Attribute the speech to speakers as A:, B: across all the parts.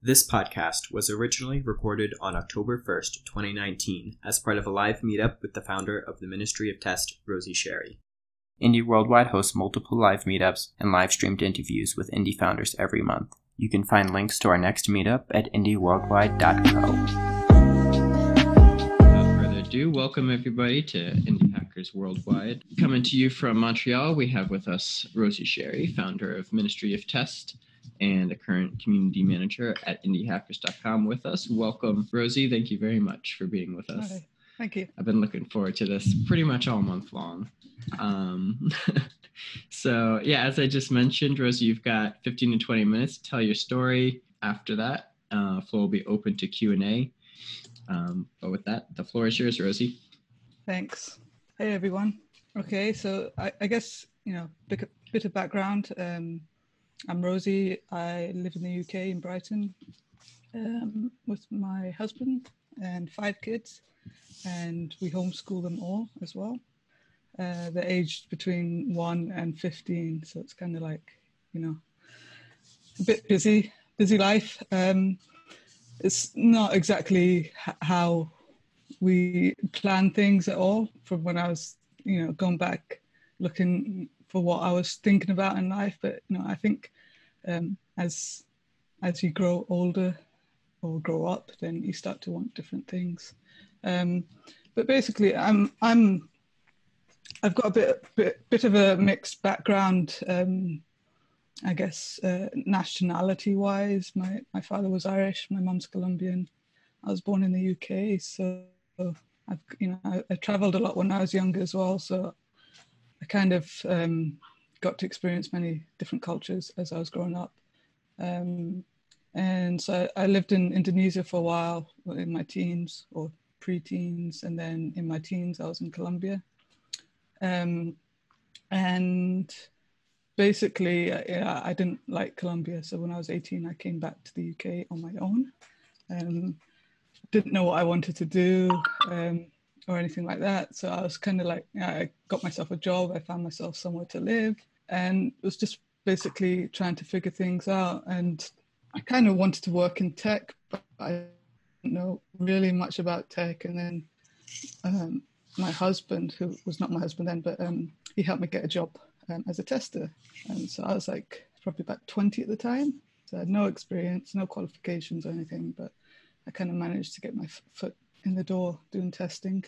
A: This podcast was originally recorded on October 1st, 2019, as part of a live meetup with the founder of the Ministry of Test, Rosie Sherry. Indie Worldwide hosts multiple live meetups and live-streamed interviews with indie founders every month. You can find links to our next meetup at indieworldwide.co. Without further ado, welcome everybody to Indie Hackers Worldwide. Coming to you from Montreal, we have with us Rosie Sherry, founder of Ministry of Test, and a current community manager at indiehackers.com with us. Welcome, Rosie. Thank you very much for being with us.
B: Hi. Thank you.
A: I've been looking forward to this pretty much all month long. So, yeah, as I just mentioned, Rosie, you've got 15 to 20 minutes to tell your story. After that, floor will be open to Q&A. But with that, the floor is yours, Rosie.
B: Thanks. Hey, everyone. Okay, so I guess, bit of background. I'm Rosie. I live in the UK in Brighton with my husband and 5 kids, and we homeschool them all as well. They're aged between 1 and 15, so it's kind of like, a bit busy life. It's not exactly how we plan things at all from when I was, going back looking for what I was thinking about in life. But, I think as you grow older or grow up, then you start to want different things. But basically, I've got a bit of a mixed background. I guess nationality-wise, my father was Irish, my mum's Colombian. I was born in the UK, so I traveled a lot when I was younger as well. So I kind of got to experience many different cultures as I was growing up. And so I lived in Indonesia for a while in my teens or pre-teens, and then in my teens I was in Colombia. And basically, I didn't like Colombia. So when I was 18, I came back to the UK on my own. Didn't know what I wanted to do or anything like that. So I was kind of like, I got myself a job. I found myself somewhere to live, and was just basically trying to figure things out. And I kind of wanted to work in tech, but I didn't know really much about tech. And then my husband, who was not my husband then, but he helped me get a job as a tester. And so I was like probably about 20 at the time. So I had no experience, no qualifications or anything, but I kind of managed to get my foot in the door doing testing.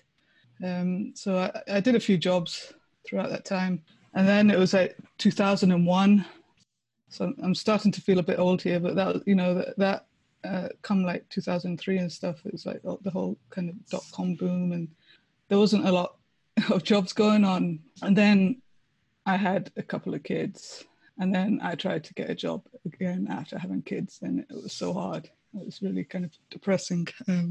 B: So I did a few jobs throughout that time. And then it was like 2001. So I'm starting to feel a bit old here, but that come like 2003 and stuff, it was like the whole kind of .com boom, and there wasn't a lot of jobs going on. And then I had a couple of kids, and then I tried to get a job again after having kids, and it was so hard. It was really kind of depressing.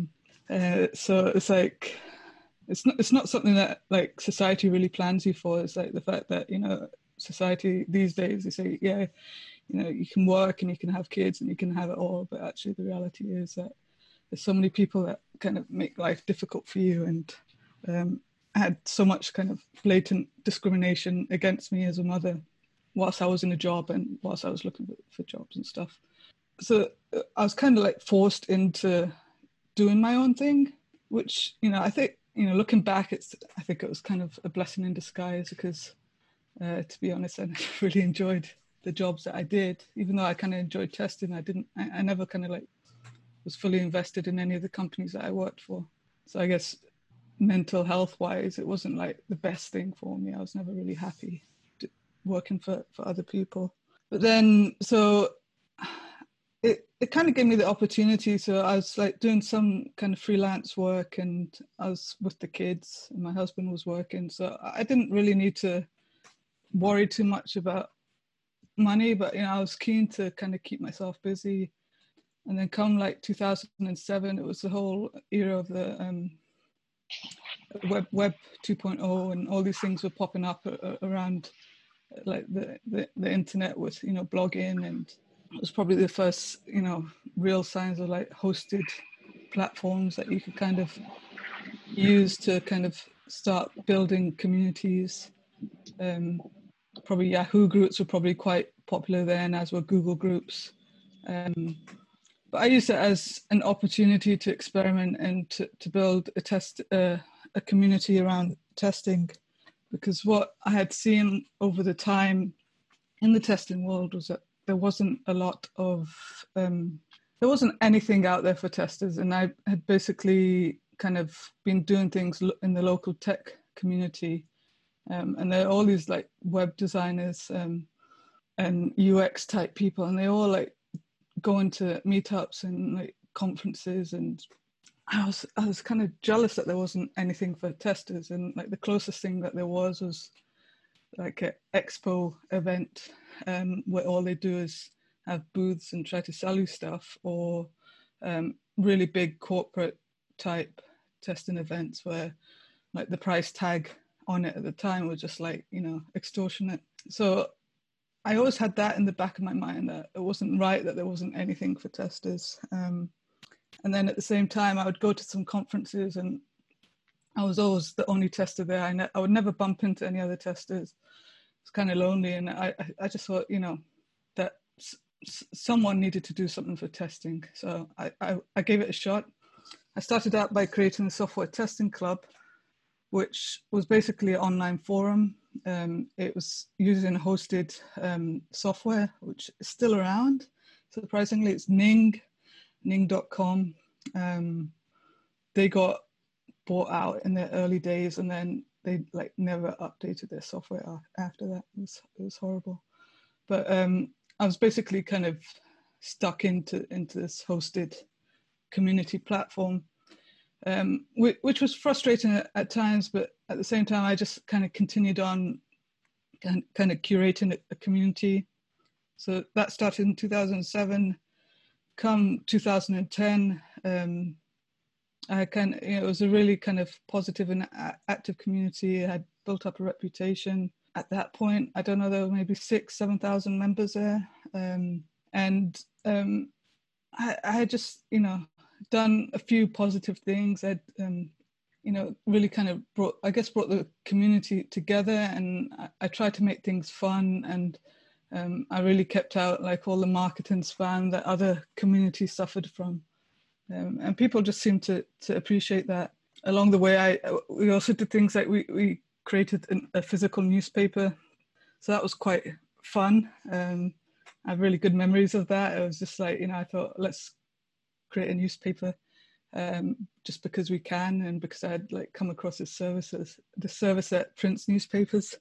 B: So it's like, it's not something that like society really plans you for. It's like the fact that, society these days, they say, yeah, you can work and you can have kids and you can have it all. But actually the reality is that there's so many people that kind of make life difficult for you. And I had so much kind of blatant discrimination against me as a mother whilst I was in a job and whilst I was looking for jobs and stuff. So I was kind of like forced into doing my own thing, which, I think, looking back, I think it was kind of a blessing in disguise, because to be honest, I never really enjoyed the jobs that I did. Even though I kind of enjoyed testing, I never kind of like was fully invested in any of the companies that I worked for. So I guess mental health wise, it wasn't like the best thing for me. I was never really happy working for other people. But then, so it kind of gave me the opportunity. So I was like doing some kind of freelance work, and I was with the kids and my husband was working. So I didn't really need to worry too much about money, but, I was keen to kind of keep myself busy. And then come like 2007, it was the whole era of the web 2.0, and all these things were popping up around like the internet with, blogging, and it was probably the first, real signs of like hosted platforms that you could kind of use to kind of start building communities. Probably Yahoo groups were probably quite popular then, as were Google groups. But I used it as an opportunity to experiment and to build a community around testing, because what I had seen over the time in the testing world was that there wasn't a lot of there wasn't anything out there for testers, and I had basically kind of been doing things in the local tech community, and there are all these like web designers and UX type people, and they all like going to meetups and like conferences, and I was kind of jealous that there wasn't anything for testers, and like the closest thing that there was like an expo event where all they do is have booths and try to sell you stuff, or really big corporate type testing events where like the price tag on it at the time was just like, you know, extortionate. So I always had that in the back of my mind, that it wasn't right that there wasn't anything for testers. And then at the same time, I would go to some conferences and I was always the only tester there. I would never bump into any other testers. It's kind of lonely. And I just thought, you know, that someone needed to do something for testing. So I gave it a shot. I started out by creating a software testing club, which was basically an online forum. It was using hosted software, which is still around. Surprisingly, it's ning.com. They got bought out in their early days, and then they like never updated their software after that. It was horrible. But I was basically kind of stuck into this hosted community platform, which was frustrating at times, but at the same time, I just kind of continued on kind of curating a community. So that started in 2007. Come 2010, it was a really kind of positive and active community. I had built up a reputation. At that point, I don't know, there were maybe 7,000 members there. I had just, you know, done a few positive things. I'd, you know, really kind of brought the community together, and I tried to make things fun, and I really kept out like all the marketing spam that other communities suffered from. And people just seemed to appreciate that. Along the way, we also did things like we created a physical newspaper. So that was quite fun. I have really good memories of that. It was just like, you know, I thought, let's create a newspaper just because we can, and because I had like come across the service that prints newspapers.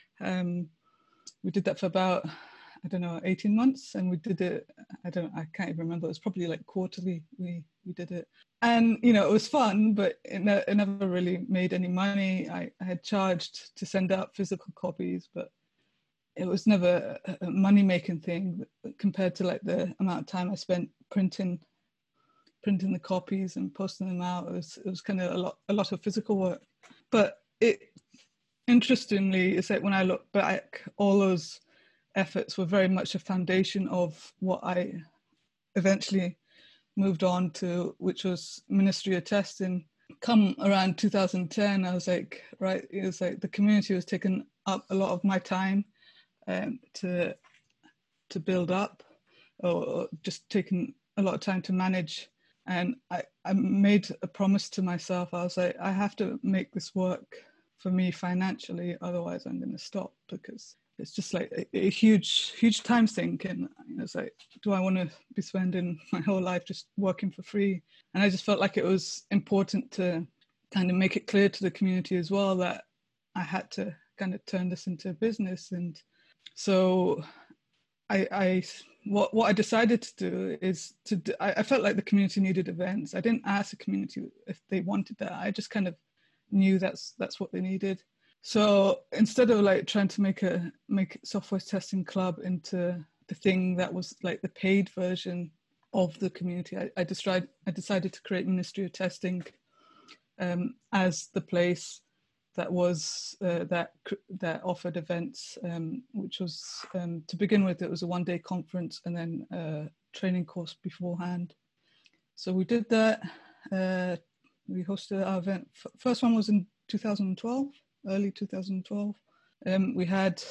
B: We did that for about, I don't know, 18 months, and we did it, I can't even remember, it was probably like quarterly we did it. And, you know, it was fun, but it never really made any money. I had charged to send out physical copies, but it was never a money-making thing compared to like the amount of time I spent printing the copies and posting them out. It was kind of a lot of physical work. But interestingly, it's like when I look back, all those efforts were very much a foundation of what I eventually moved on to, which was Ministry of Testing. Come around 2010, I was like, right, it was like the community was taking up a lot of my time to build up, or just taking a lot of time to manage. And I made a promise to myself. I was like, I have to make this work for me financially, otherwise I'm going to stop, because it's just like a huge time sink. And it's like, do I want to be spending my whole life just working for free? And I just felt like it was important to kind of make it clear to the community as well that I had to kind of turn this into a business. And so what I decided to do is I felt like the community needed events. I didn't ask the community if they wanted that. I just kind of knew that's what they needed. So instead of like trying to make software testing club into the thing that was like the paid version of the community, I decided to create Ministry of Testing as the place that was that offered events, which was to begin with, it was a one-day conference and then a training course beforehand. So we did that. We hosted our event. First one was in 2012, early 2012. We had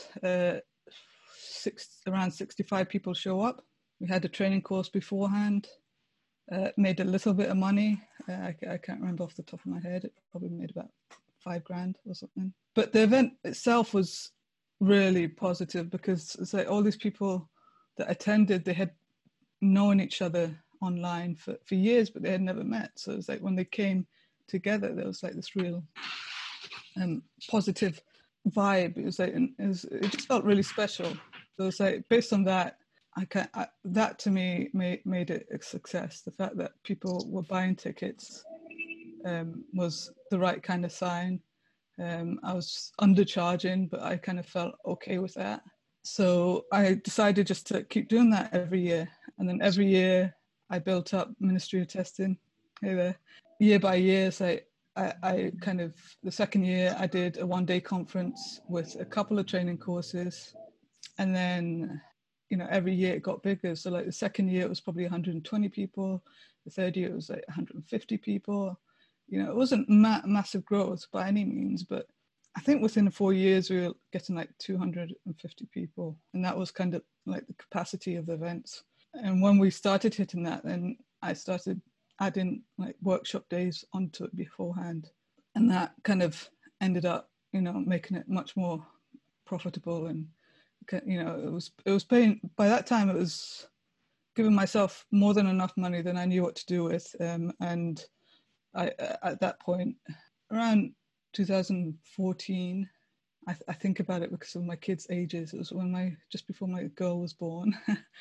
B: around 65 people show up. We had a training course beforehand. made a little bit of money. I can't remember off the top of my head. It probably made about $5,000 or something. But the event itself was really positive because it's like all these people that attended, they had known each other online for years, but they had never met. So it was like when they came together, there was like this real positive vibe. It was like it just felt really special. So it's like based on that, that to me made it a success. The fact that people were buying tickets was the right kind of sign. I was undercharging, but I kind of felt okay with that. So I decided just to keep doing that every year. And then every year I built up Ministry of Testing. Hey there. Year by year, so I kind of, the second year I did a one-day conference with a couple of training courses. And then, every year it got bigger. So like the second year it was probably 120 people. The third year it was like 150 people. It wasn't massive growth by any means, but I think within 4 years we were getting like 250 people. And that was kind of like the capacity of the events. And when we started hitting that, then I started adding like workshop days onto it beforehand. And that kind of ended up, making it much more profitable. And, it was paying, by that time it was giving myself more than enough money than I knew what to do with. And I, at that point, around 2014, I think about it because of my kids' ages. It was just before my girl was born.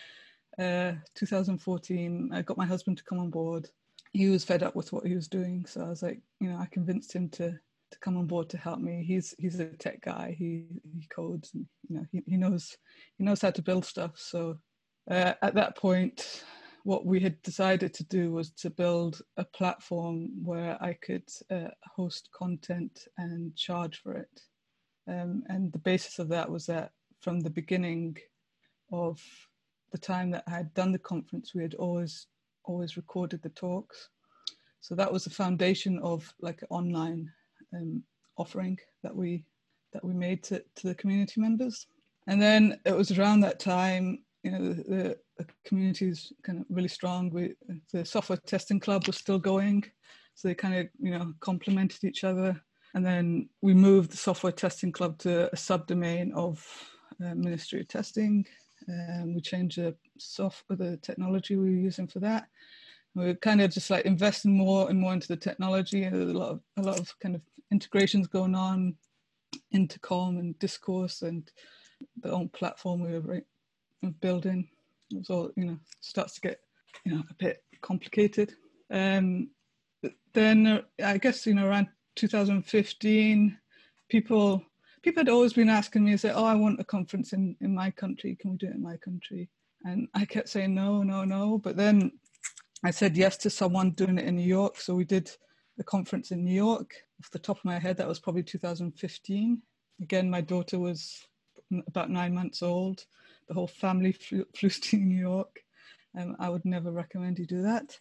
B: 2014, I got my husband to come on board. He was fed up with what he was doing, so I was like, I convinced him to come on board to help me. He's a tech guy. He codes, and he knows how to build stuff. So at that point, what we had decided to do was to build a platform where I could host content and charge for it. And the basis of that was that from the beginning of the time that I had done the conference, we had always recorded the talks. So that was the foundation of like an online offering that we made to the community members. And then it was around that time, the community is kind of really strong. The software testing club was still going, so they kind of complemented each other. And then we moved the software testing club to a subdomain of Ministry of Testing. We changed the technology we were using for that. We were kind of just like investing more and more into the technology, and a lot of kind of integrations going on, Intercom and Discourse and the own platform we were building. It was all, starts to get, a bit complicated. Then I guess, around 2015, people had always been asking me, say, oh, I want a conference in my country. Can we do it in my country? And I kept saying, no. But then I said yes to someone doing it in New York. So we did the conference in New York. Off the top of my head, that was probably 2015. Again, my daughter was about 9 months old. The whole family flew to New York. I would never recommend you do that.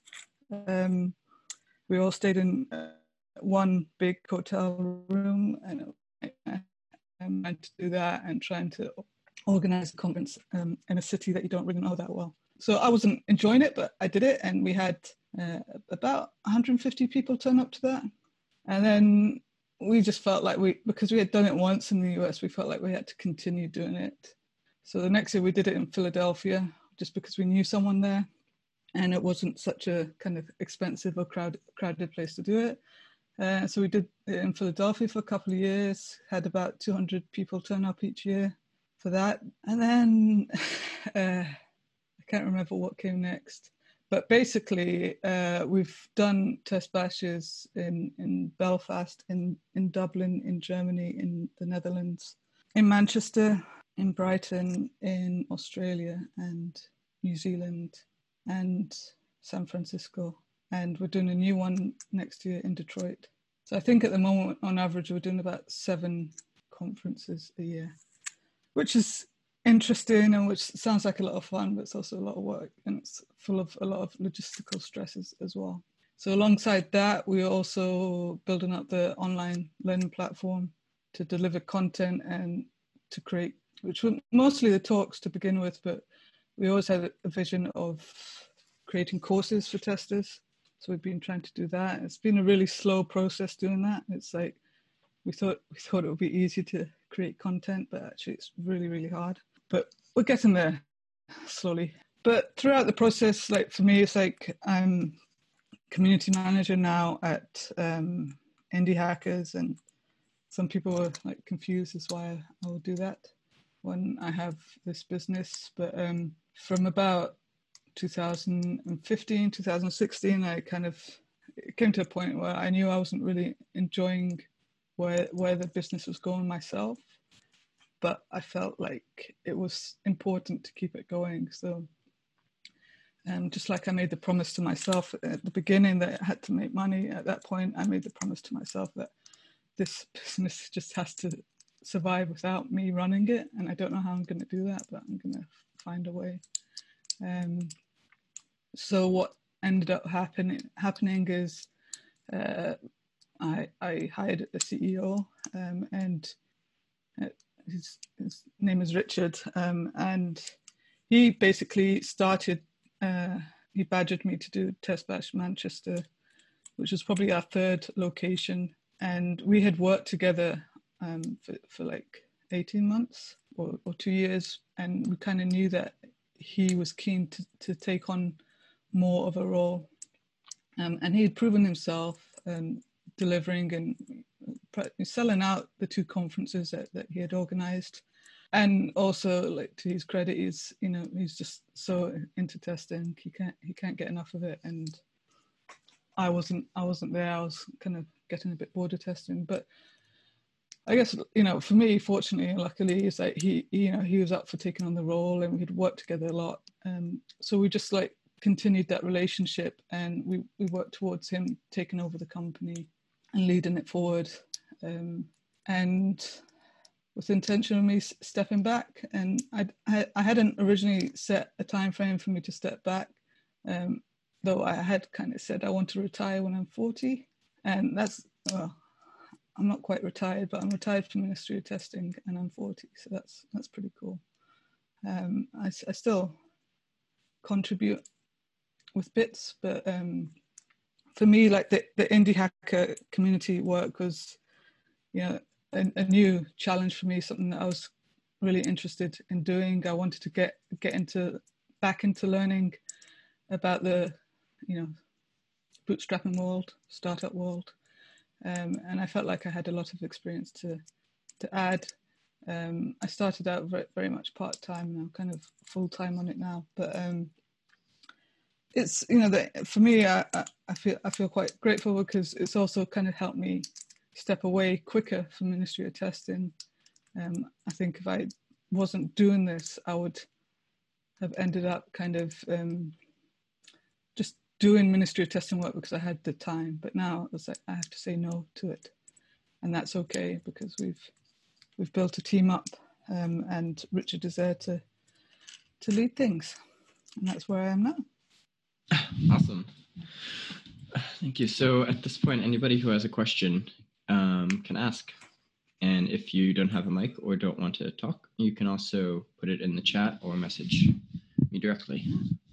B: We all stayed in one big hotel room, and trying to do that and trying to organize a conference in a city that you don't really know that well. So I wasn't enjoying it, but I did it, and we had about 150 people turn up to that. And then we just felt like because we had done it once in the US, we felt like we had to continue doing it. So the next year we did it in Philadelphia, just because we knew someone there, and it wasn't such a kind of expensive or crowded place to do it. So we did it in Philadelphia for a couple of years, had about 200 people turn up each year for that. And then I can't remember what came next. But basically, we've done test bashes in Belfast, in Dublin, in Germany, in the Netherlands, in Manchester, in Brighton, in Australia and New Zealand, and San Francisco. And we're doing a new one next year in Detroit. So I think at the moment, on average, we're doing about 7 conferences a year, which is interesting and which sounds like a lot of fun, but it's also a lot of work, and it's full of a lot of logistical stresses as well. So alongside that, we're also building up the online learning platform to deliver content and to create, which were mostly the talks to begin with, but we always had a vision of creating courses for testers. So we've been trying to do that. It's been a really slow process doing that. It's like we thought it would be easy to create content, but actually it's really, really hard. But we're getting there slowly. But throughout the process, like for me, it's like I'm community manager now at Indie Hackers, and some people are like confused as why I will do that when I have this business. But from about 2015, 2016, it came to a point where I knew I wasn't really enjoying where the business was going myself, but I felt like it was important to keep it going. So just like I made the promise to myself at the beginning that I had to make money, at that point I made the promise to myself that this business just has to survive without me running it. And I don't know how I'm going to do that, but I'm going to find a way. So what ended up happening is I hired a CEO, and his name is Richard, and he basically started, he badgered me to do Test Bash Manchester, which was probably our third location. And we had worked together for like 18 months or 2 years. And we kind of knew that he was keen to take on more of a role. And he had proven himself delivering and selling out the 2 conferences that he had organized. And also, like, to his credit, he's just so into testing. He can't get enough of it. And I wasn't there. I was kind of getting a bit bored of testing. But I guess, for me, fortunately, luckily, is that he was up for taking on the role, and we had worked together a lot. So we just like continued that relationship, and we worked towards him taking over the company and leading it forward. And with the intention of me stepping back, and I hadn't originally set a time frame for me to step back, though I had kind of said I want to retire when I'm 40, and that's, well, I'm not quite retired, but I'm retired from Ministry of Testing, and I'm 40, so that's pretty cool. I still contribute with bits, but for me, like the indie hacker community work was, a new challenge for me, something that I was really interested in doing. I wanted to get back into learning about the, bootstrapping world, startup world, and I felt like I had a lot of experience to add. I started out very much part-time, and I'm kind of full-time on it now, but it's, for me, I feel quite grateful, because it's also kind of helped me step away quicker from Ministry of Testing. I think if I wasn't doing this, I would have ended up kind of just doing Ministry of Testing work because I had the time. But now it's like I have to say no to it, and that's okay, because we've built a team up, and Richard is there to lead things, and that's where I am now.
A: Awesome. Thank you. So at this point, anybody who has a question can ask. And if you don't have a mic or don't want to talk, you can also put it in the chat or message me directly.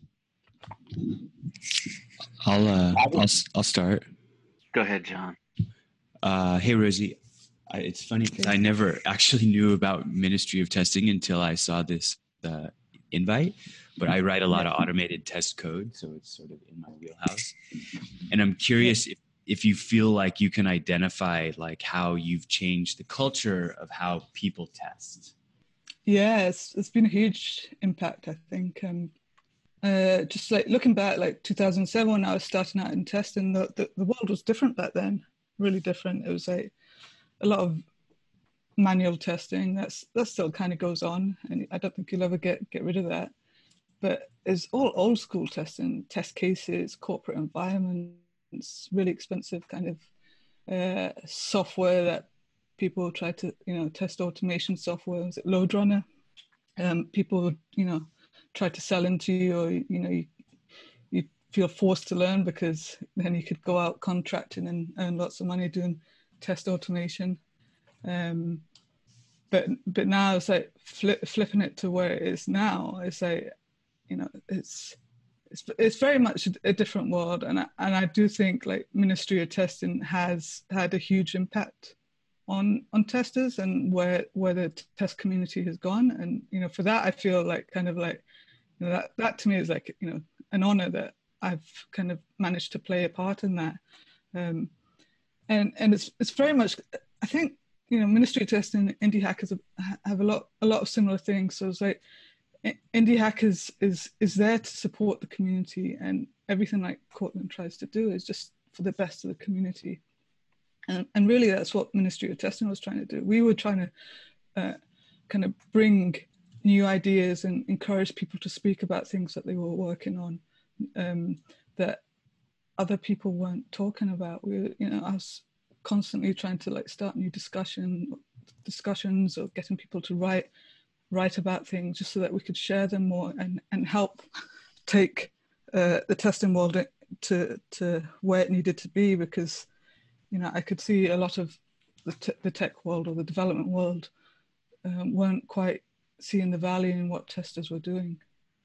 C: I'll start.
D: Go ahead, John.
C: Hey, Rosie. It's funny because I never actually knew about Ministry of Testing until I saw this invite, but I write a lot of automated test code, so it's sort of in my wheelhouse. And I'm curious if you feel like you can identify like how you've changed the culture of how people test.
B: Yeah, it's been a huge impact, I think. Just like looking back, like 2007, when I was starting out in testing, the world was different back then, really different. It was like a lot of manual testing. That still kind of goes on, and I don't think you'll ever get rid of that. But it's all old school testing, test cases, corporate environments, really expensive kind of software that people try to, test automation software. Was it LoadRunner? People would, try to sell into you, or, you feel forced to learn, because then you could go out contracting and earn lots of money doing test automation. But now it's like flipping it to where it is now. It's like, it's it's very much a different world, and I do think like Ministry of Testing has had a huge impact on testers and where the test community has gone. And for that, I feel like kind of like that to me is like an honor that I've kind of managed to play a part in that. And it's very much, I think, Ministry of Testing and Indie Hackers have a lot of similar things. So it's like Indie Hackers is there to support the community, and everything like Cortland tries to do is just for the best of the community. And really that's what Ministry of Testing was trying to do. We were trying to kind of bring new ideas and encourage people to speak about things that they were working on that other people weren't talking about. I was constantly trying to like start new discussions or getting people to write about things just so that we could share them more and help take the testing world to where it needed to be, because I could see a lot of the tech world or the development world weren't quite seeing the value in what testers were doing.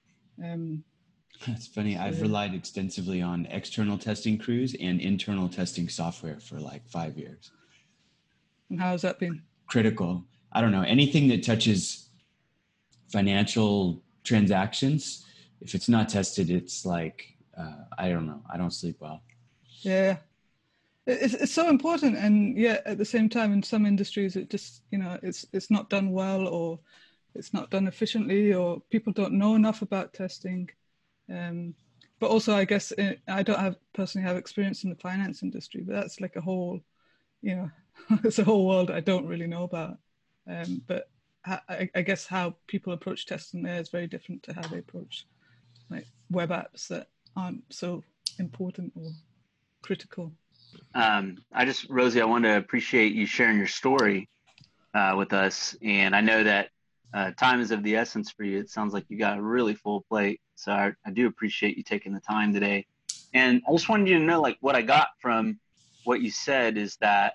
C: That's funny. I've relied extensively on external testing crews and internal testing software for like 5 years.
B: And how has that been?
C: Critical. I don't know, anything that touches financial transactions, if it's not tested, it's like, I don't know. I don't sleep well.
B: Yeah. It's so important. And yeah, at the same time, in some industries, it just, it's not done well, or it's not done efficiently, or people don't know enough about testing. But also, I guess I don't personally have experience in the finance industry, but that's like a whole, it's a whole world I don't really know about. But I guess how people approach testing there is very different to how they approach like web apps that aren't so important or critical.
D: Rosie, I want to appreciate you sharing your story with us. And I know that time is of the essence for you. It sounds like you got a really full plate. So I do appreciate you taking the time today. And I just wanted you to know, like, what I got from what you said is that,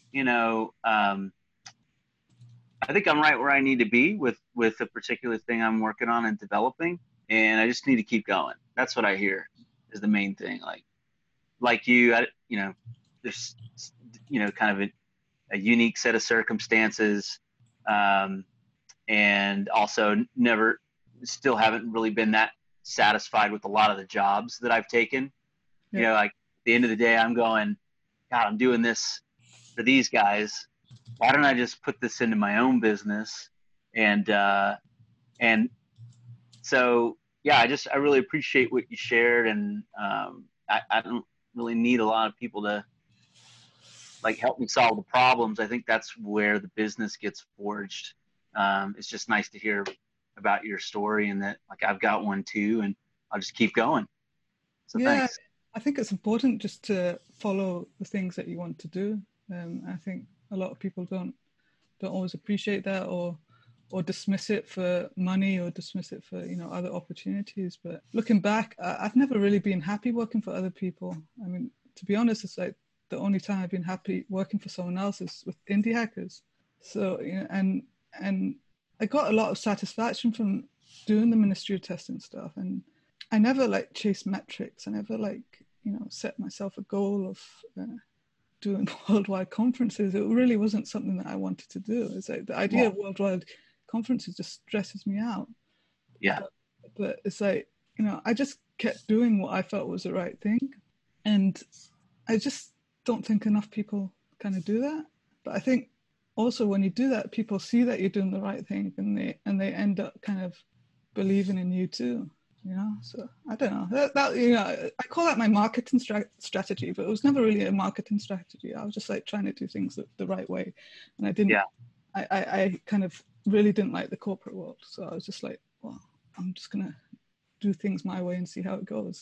D: I think I'm right where I need to be with a particular thing I'm working on and developing. And I just need to keep going. That's what I hear is the main thing. Like you, there's, kind of a unique set of circumstances. And also still haven't really been that satisfied with a lot of the jobs that I've taken.
B: Yeah.
D: Like at the end of the day, I'm going, God, I'm doing this for these guys. Why don't I just put this into my own business? And so, yeah, I really appreciate what you shared. And I don't really need a lot of people to like help me solve the problems. I think that's where the business gets forged. It's just nice to hear about your story and that like I've got one too, and I'll just keep going. So
B: yeah,
D: thanks.
B: I think it's important just to follow the things that you want to do. I think a lot of people don't always appreciate that or dismiss it for money or dismiss it for other opportunities. But looking back, I've never really been happy working for other people. I mean, to be honest, it's like the only time I've been happy working for someone else is with Indie Hackers. So and I got a lot of satisfaction from doing the Ministry of Testing stuff, and I never like chased metrics. I never like set myself a goal of doing worldwide conferences. It really wasn't something that I wanted to do. It's like the idea of worldwide conferences just stresses me out.
D: Yeah.
B: But it's like, I just kept doing what I felt was the right thing. And I just don't think enough people kind of do that. But I think also when you do that, people see that you're doing the right thing, and they end up kind of believing in you too. So I don't know that I call that my marketing strategy, but it was never really a marketing strategy. I was just like trying to do things the right way, and I didn't. Yeah. I kind of really didn't like the corporate world, so I was just like, well, I'm just gonna do things my way and see how it goes,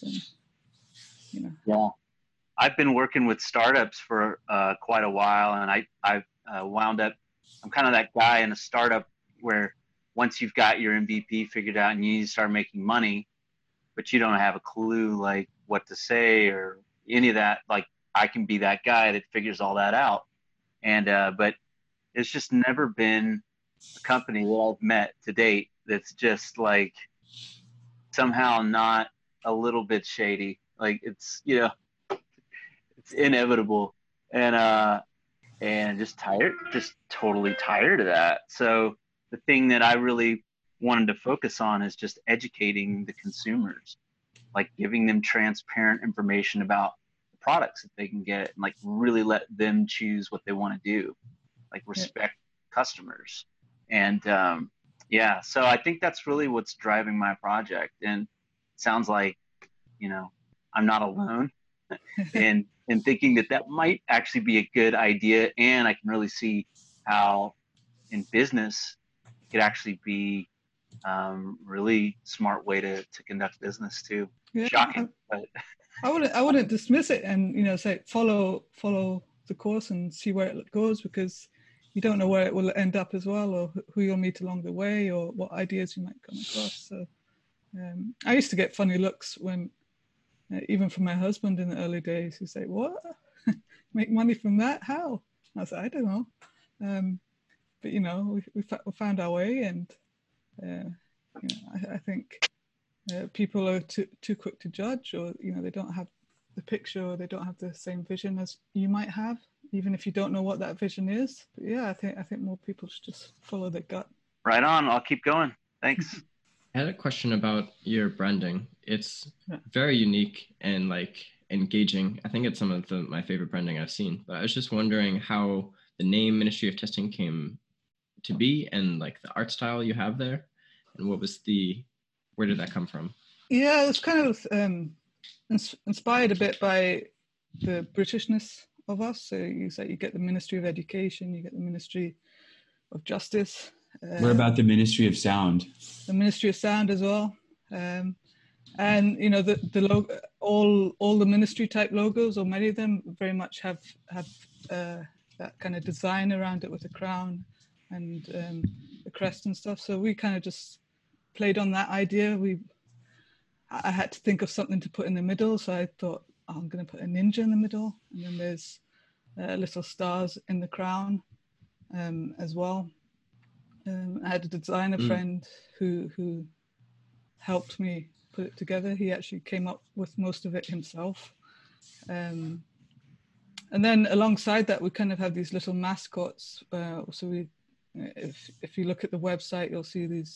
B: and
D: Yeah, I've been working with startups for quite a while, and I've wound up. I'm kind of that guy in a startup where once you've got your MVP figured out and you need to start making money, but you don't have a clue like what to say or any of that. Like I can be that guy that figures all that out. And, but it's just never been a company that I've met to date that's just like somehow not a little bit shady. Like it's, it's inevitable. And just tired, just totally tired of that. So the thing that I really wanted to focus on is just educating the consumers, like giving them transparent information about the products that they can get, and like really let them choose what they want to do, like respect customers. And yeah, so I think that's really what's driving my project. And it sounds like, I'm not alone in thinking that that might actually be a good idea. And I can really see how in business it could actually be really smart way to conduct business too.
B: Yeah,
D: Shocking, but
B: I wouldn't dismiss it and say follow the course and see where it goes, because you don't know where it will end up as well, or who you'll meet along the way, or what ideas you might come across. So I used to get funny looks when even from my husband in the early days. He'd say, "What? Make money from that? How?" I said, "I don't know." But we found our way, and I think people are too quick to judge, or they don't have the picture, or they don't have the same vision as you might have, even if you don't know what that vision is. But yeah, I think more people should just follow their gut.
D: Right on. I'll keep going. Thanks.
A: I had a question about your branding. It's very unique and like engaging. I think it's some of my favorite branding I've seen. But I was just wondering how the name Ministry of Testing came to be, and like the art style you have there, and where did that come from?
B: Yeah, it's kind of inspired a bit by the Britishness of us. So you get the Ministry of Education, you get the Ministry of Justice.
C: What about the Ministry of Sound?
B: The Ministry of Sound as well. And the logo, all the ministry type logos, or many of them, very much have that kind of design around it with the crown and the crest and stuff. So we kind of just played on that idea. I had to think of something to put in the middle, so I thought, I'm going to put a ninja in the middle, and then there's little stars in the crown as well. I had a designer friend who helped me put it together. He actually came up with most of it himself. And then alongside that, we kind of have these little mascots. So if you look at the website, you'll see these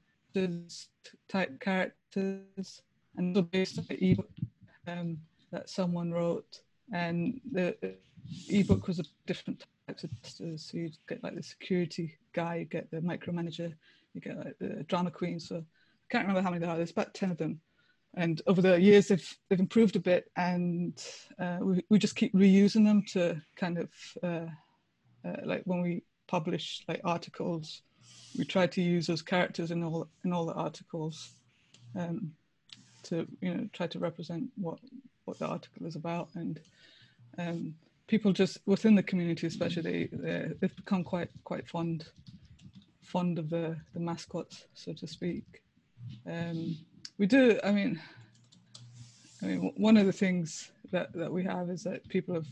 B: type characters, and they're based on the ebook that someone wrote. And the ebook was of different types of testers. So you get like the security guy, you get the micromanager, you get like the drama queen. So I can't remember how many there are. There's about 10 of them. And over the years, they've improved a bit, and we just keep reusing them to kind of like when we publish like articles, we try to use those characters in all the articles to try to represent what the article is about. And people just within the community, especially, they've become quite fond of the mascots, so to speak. We do. I mean, one of the things that we have is that people have.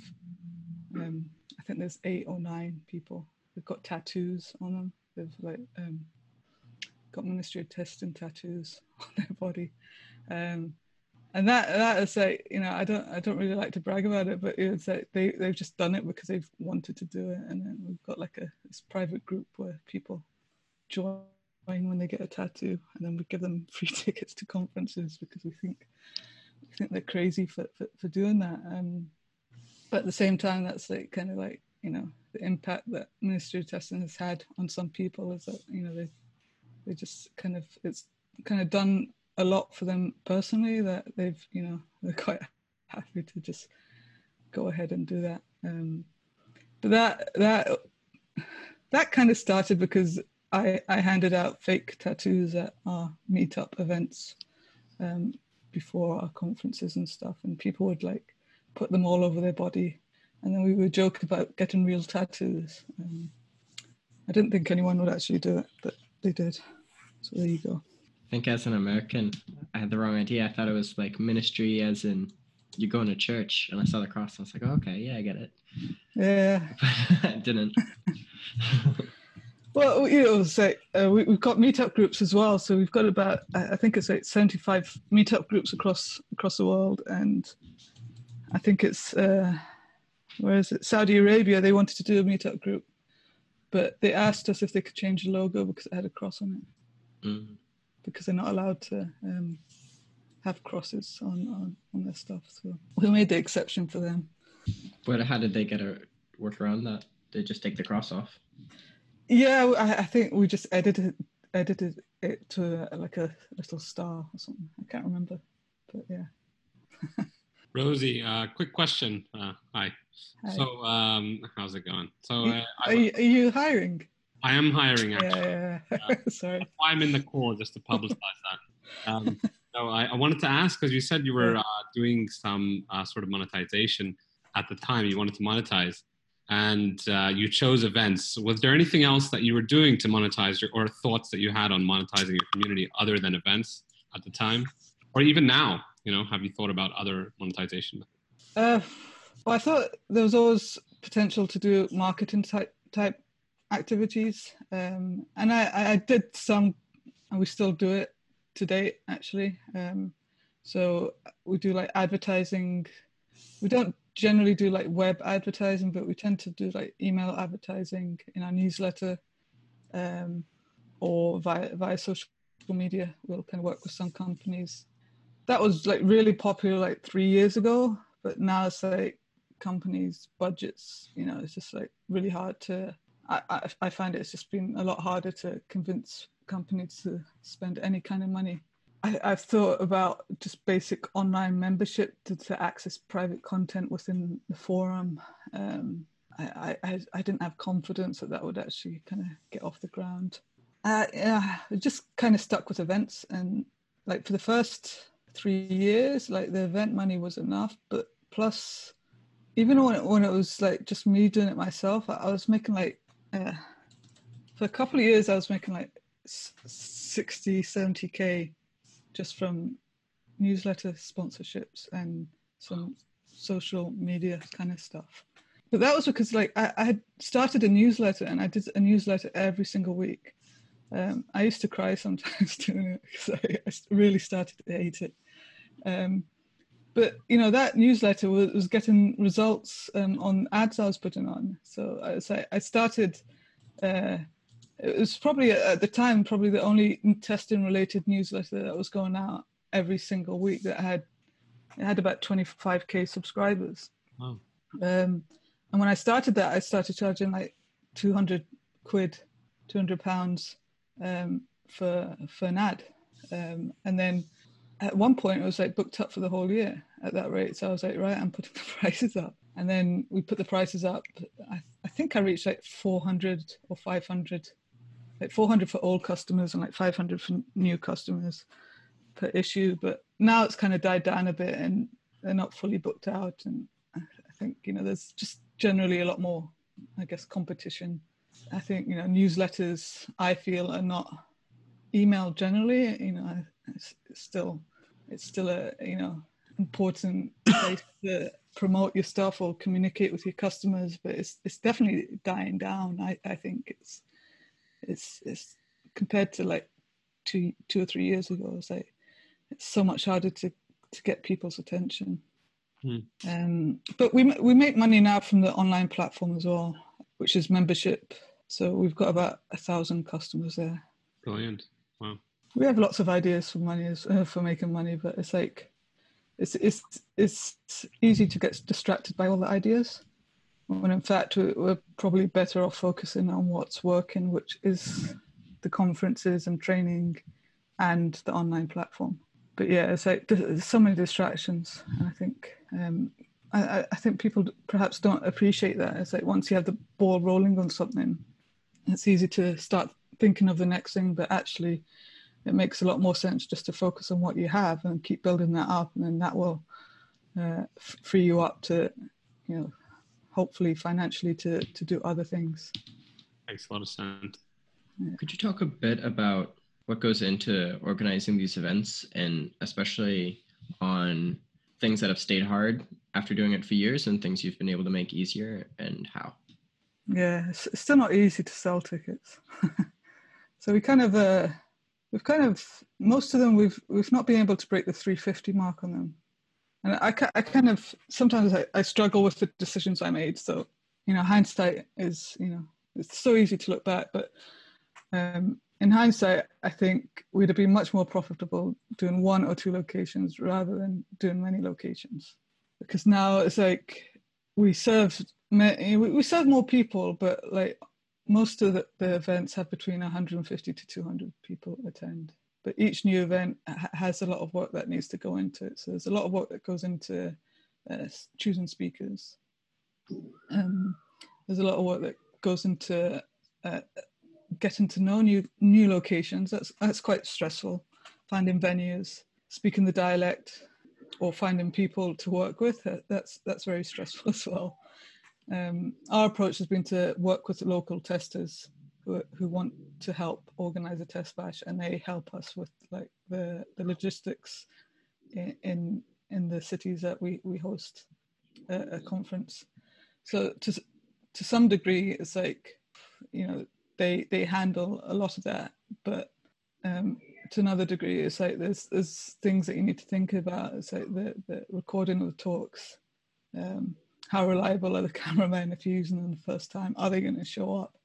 B: I think there's 8 or 9 people. They've got tattoos on them. They've like got Ministry of Testing tattoos on their body, and that is like, I don't really like to brag about it, but it's like they've just done it because they've wanted to do it. And then we've got like this private group where people join when they get a tattoo, and then we give them free tickets to conferences because we think they're crazy for doing that. But at the same time, that's like kind of like the impact that Ministry of Testing has had on some people is that they just kind of, it's kind of done a lot for them personally, that they've they're quite happy to just go ahead and do that. But that kind of started because I handed out fake tattoos at our meetup events before our conferences and stuff, and people would like put them all over their body, and then we would joke about getting real tattoos. I didn't think anyone would actually do it, but they did. So there you go.
A: I think as an American, I had the wrong idea. I thought it was like ministry as in you go into church, and I saw the cross. I was like, oh, okay, yeah, I get it.
B: Yeah.
A: But I didn't.
B: Well, it's like we've got meetup groups as well. So we've got about, I think it's like 75 meetup groups across the world, and I think it's where is it? Saudi Arabia. They wanted to do a meetup group, but they asked us if they could change the logo because it had a cross on it. Because they're not allowed to have crosses on their stuff. So we made the exception for them.
E: But how did they get a work around that? They just take the cross off?
B: Yeah, I think we just edited it to like a little star or something. I can't remember, but yeah.
F: Rosie, quick question. Hi. So, how's it going? So,
B: are you hiring?
F: I am hiring, actually.
B: Yeah. Sorry.
F: That's why I'm in the call, just to publicize that. So I wanted to ask, because you said you were doing some sort of monetization at the time. You wanted to monetize, and you chose events. Was there anything else that you were doing to monetize or thoughts that you had on monetizing your community other than events at the time? Or even now, have you thought about other monetization?
B: Well, I thought there was always potential to do marketing type activities, and I did some, and we still do it to date, actually. So we do like advertising. We don't generally do like web advertising, but we tend to do like email advertising in our newsletter, or via social media. We'll kind of work with some companies. That was like really popular like 3 years ago, but now it's like companies' budgets, it's just like really hard to, I find it's just been a lot harder to convince companies to spend any kind of money. I've thought about just basic online membership to access private content within the forum. I didn't have confidence that would actually kind of get off the ground. I just kind of stuck with events, and like for the first 3 years, like the event money was enough, but plus even when it was like just me doing it myself, I was making like for a couple of years I was making like 60-70k just from newsletter sponsorships and some social media kind of stuff. But that was because like I had started a newsletter, and I did a newsletter every single week. I used to cry sometimes doing it because I really started to hate it. But that newsletter was getting results on ads I was putting on. So I started. It was probably at the time probably the only testing related newsletter that was going out every single week that had about 25k subscribers.
F: Wow.
B: And when I started that, I started charging like 200 quid, £200 for an ad, and then at one point it was like booked up for the whole year at that rate. So I was like, right, I'm putting the prices up, and then we put the prices up. I think I reached like 400 or 500, like 400 for old customers and like 500 for new customers per issue. But now it's kind of died down a bit, and they're not fully booked out. And I think there's just generally a lot more, I guess, competition. I think newsletters, I feel, are not email generally. It's still a important place to promote your stuff or communicate with your customers, but it's definitely dying down. I think it's compared to like two or 3 years ago. It's like it's so much harder to get people's attention. But we make money now from the online platform as well, which is membership. So we've got about 1,000 customers there.
F: Brilliant. Wow.
B: We have lots of ideas for making money, but it's like it's easy to get distracted by all the ideas, when in fact we're probably better off focusing on what's working, which is the conferences and training and the online platform. But yeah, it's like there's so many distractions, and I think I think people perhaps don't appreciate that. It's like once you have the ball rolling on something, it's easy to start thinking of the next thing, but actually it makes a lot more sense just to focus on what you have and keep building that up, and then that will free you up to, hopefully financially to do other things.
F: Makes a lot of sense.
B: Yeah.
E: Could you talk a bit about what goes into organizing these events, and especially on things that have stayed hard after doing it for years and things you've been able to make easier, and how?
B: Yeah, it's still not easy to sell tickets. So we've kind of most of them we've not been able to break the 350 mark on them, and I kind of sometimes I struggle with the decisions I made. So hindsight is it's so easy to look back, but in hindsight, I think we'd have been much more profitable doing 1 or 2 locations rather than doing many locations, because now it's like we serve more people, but like most of the events have between 150 to 200 people attend. But each new event has a lot of work that needs to go into it. So there's a lot of work that goes into choosing speakers. There's a lot of work that goes into getting to know new locations. That's quite stressful. Finding venues, speaking the dialect, or finding people to work with. That's very stressful as well. Our approach has been to work with local testers who want to help organize a test bash, and they help us with like the logistics in the cities that we host a conference. So to some degree, it's like they handle a lot of that, but to another degree, it's like there's things that you need to think about. It's like the recording of the talks. How reliable are the cameramen if you're using them the first time? Are they going to show up?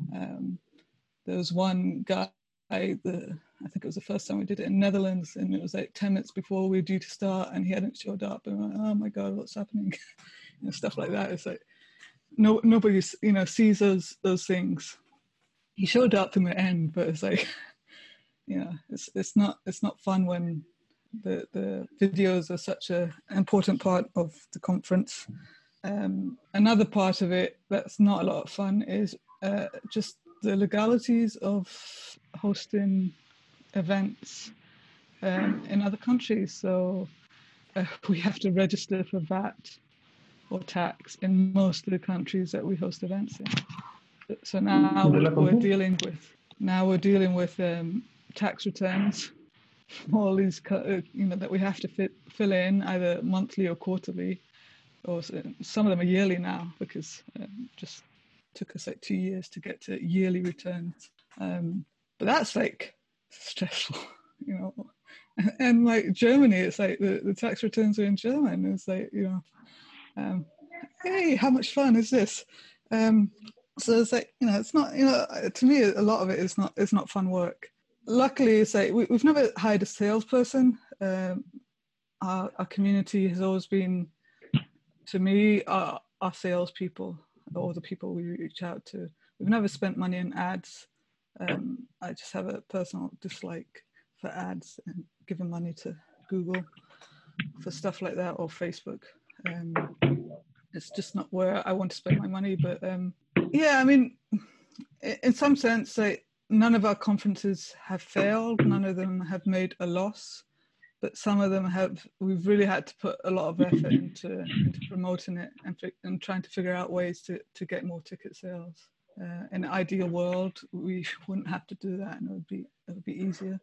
B: There was one guy, I think it was the first time we did it in Netherlands, and it was like 10 minutes before we were due to start, and he hadn't showed up. And we're like, oh my God, what's happening? Stuff like that. It's like nobody sees those things. He showed up in the end, but it's like it's not fun when the videos are such an important part of the conference. Another part of it that's not a lot of fun is just the legalities of hosting events in other countries. So we have to register for VAT or tax in most of the countries that we host events in. So now we're dealing with tax returns, all these that we have to fill in either monthly or quarterly. Or some of them are yearly now, because just took us like 2 years to get to yearly returns. But that's like stressful, And like Germany, it's like the tax returns are in German. It's like hey, how much fun is this? So it's like it's not to me a lot of it is not fun work. Luckily, it's like we've never hired a salesperson. Our community has always been, to me, our salespeople, or the people we reach out to. We've never spent money on ads. I just have a personal dislike for ads and giving money to Google for stuff like that, or Facebook. It's just not where I want to spend my money. But yeah, I mean, in some sense, like, none of our conferences have failed. None of them have made a loss. But some of them have. We've really had to put a lot of effort into promoting it and trying to figure out ways to get more ticket sales. In an ideal world, we wouldn't have to do that, and it would be easier.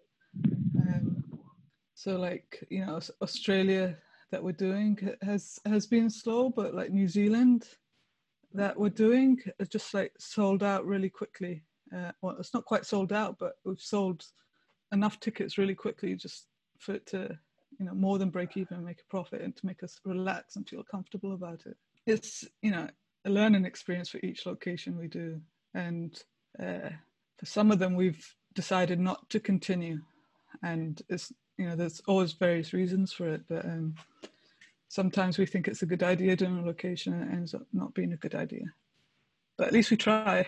B: So, like Australia that we're doing has been slow, but like New Zealand that we're doing is just like sold out really quickly. Well, it's not quite sold out, but we've sold enough tickets really quickly just for it to, more than break even and make a profit, and to make us relax and feel comfortable about it. It's, a learning experience for each location we do. And for some of them, we've decided not to continue. And it's, there's always various reasons for it. But sometimes we think it's a good idea doing a location, and it ends up not being a good idea. But at least we try.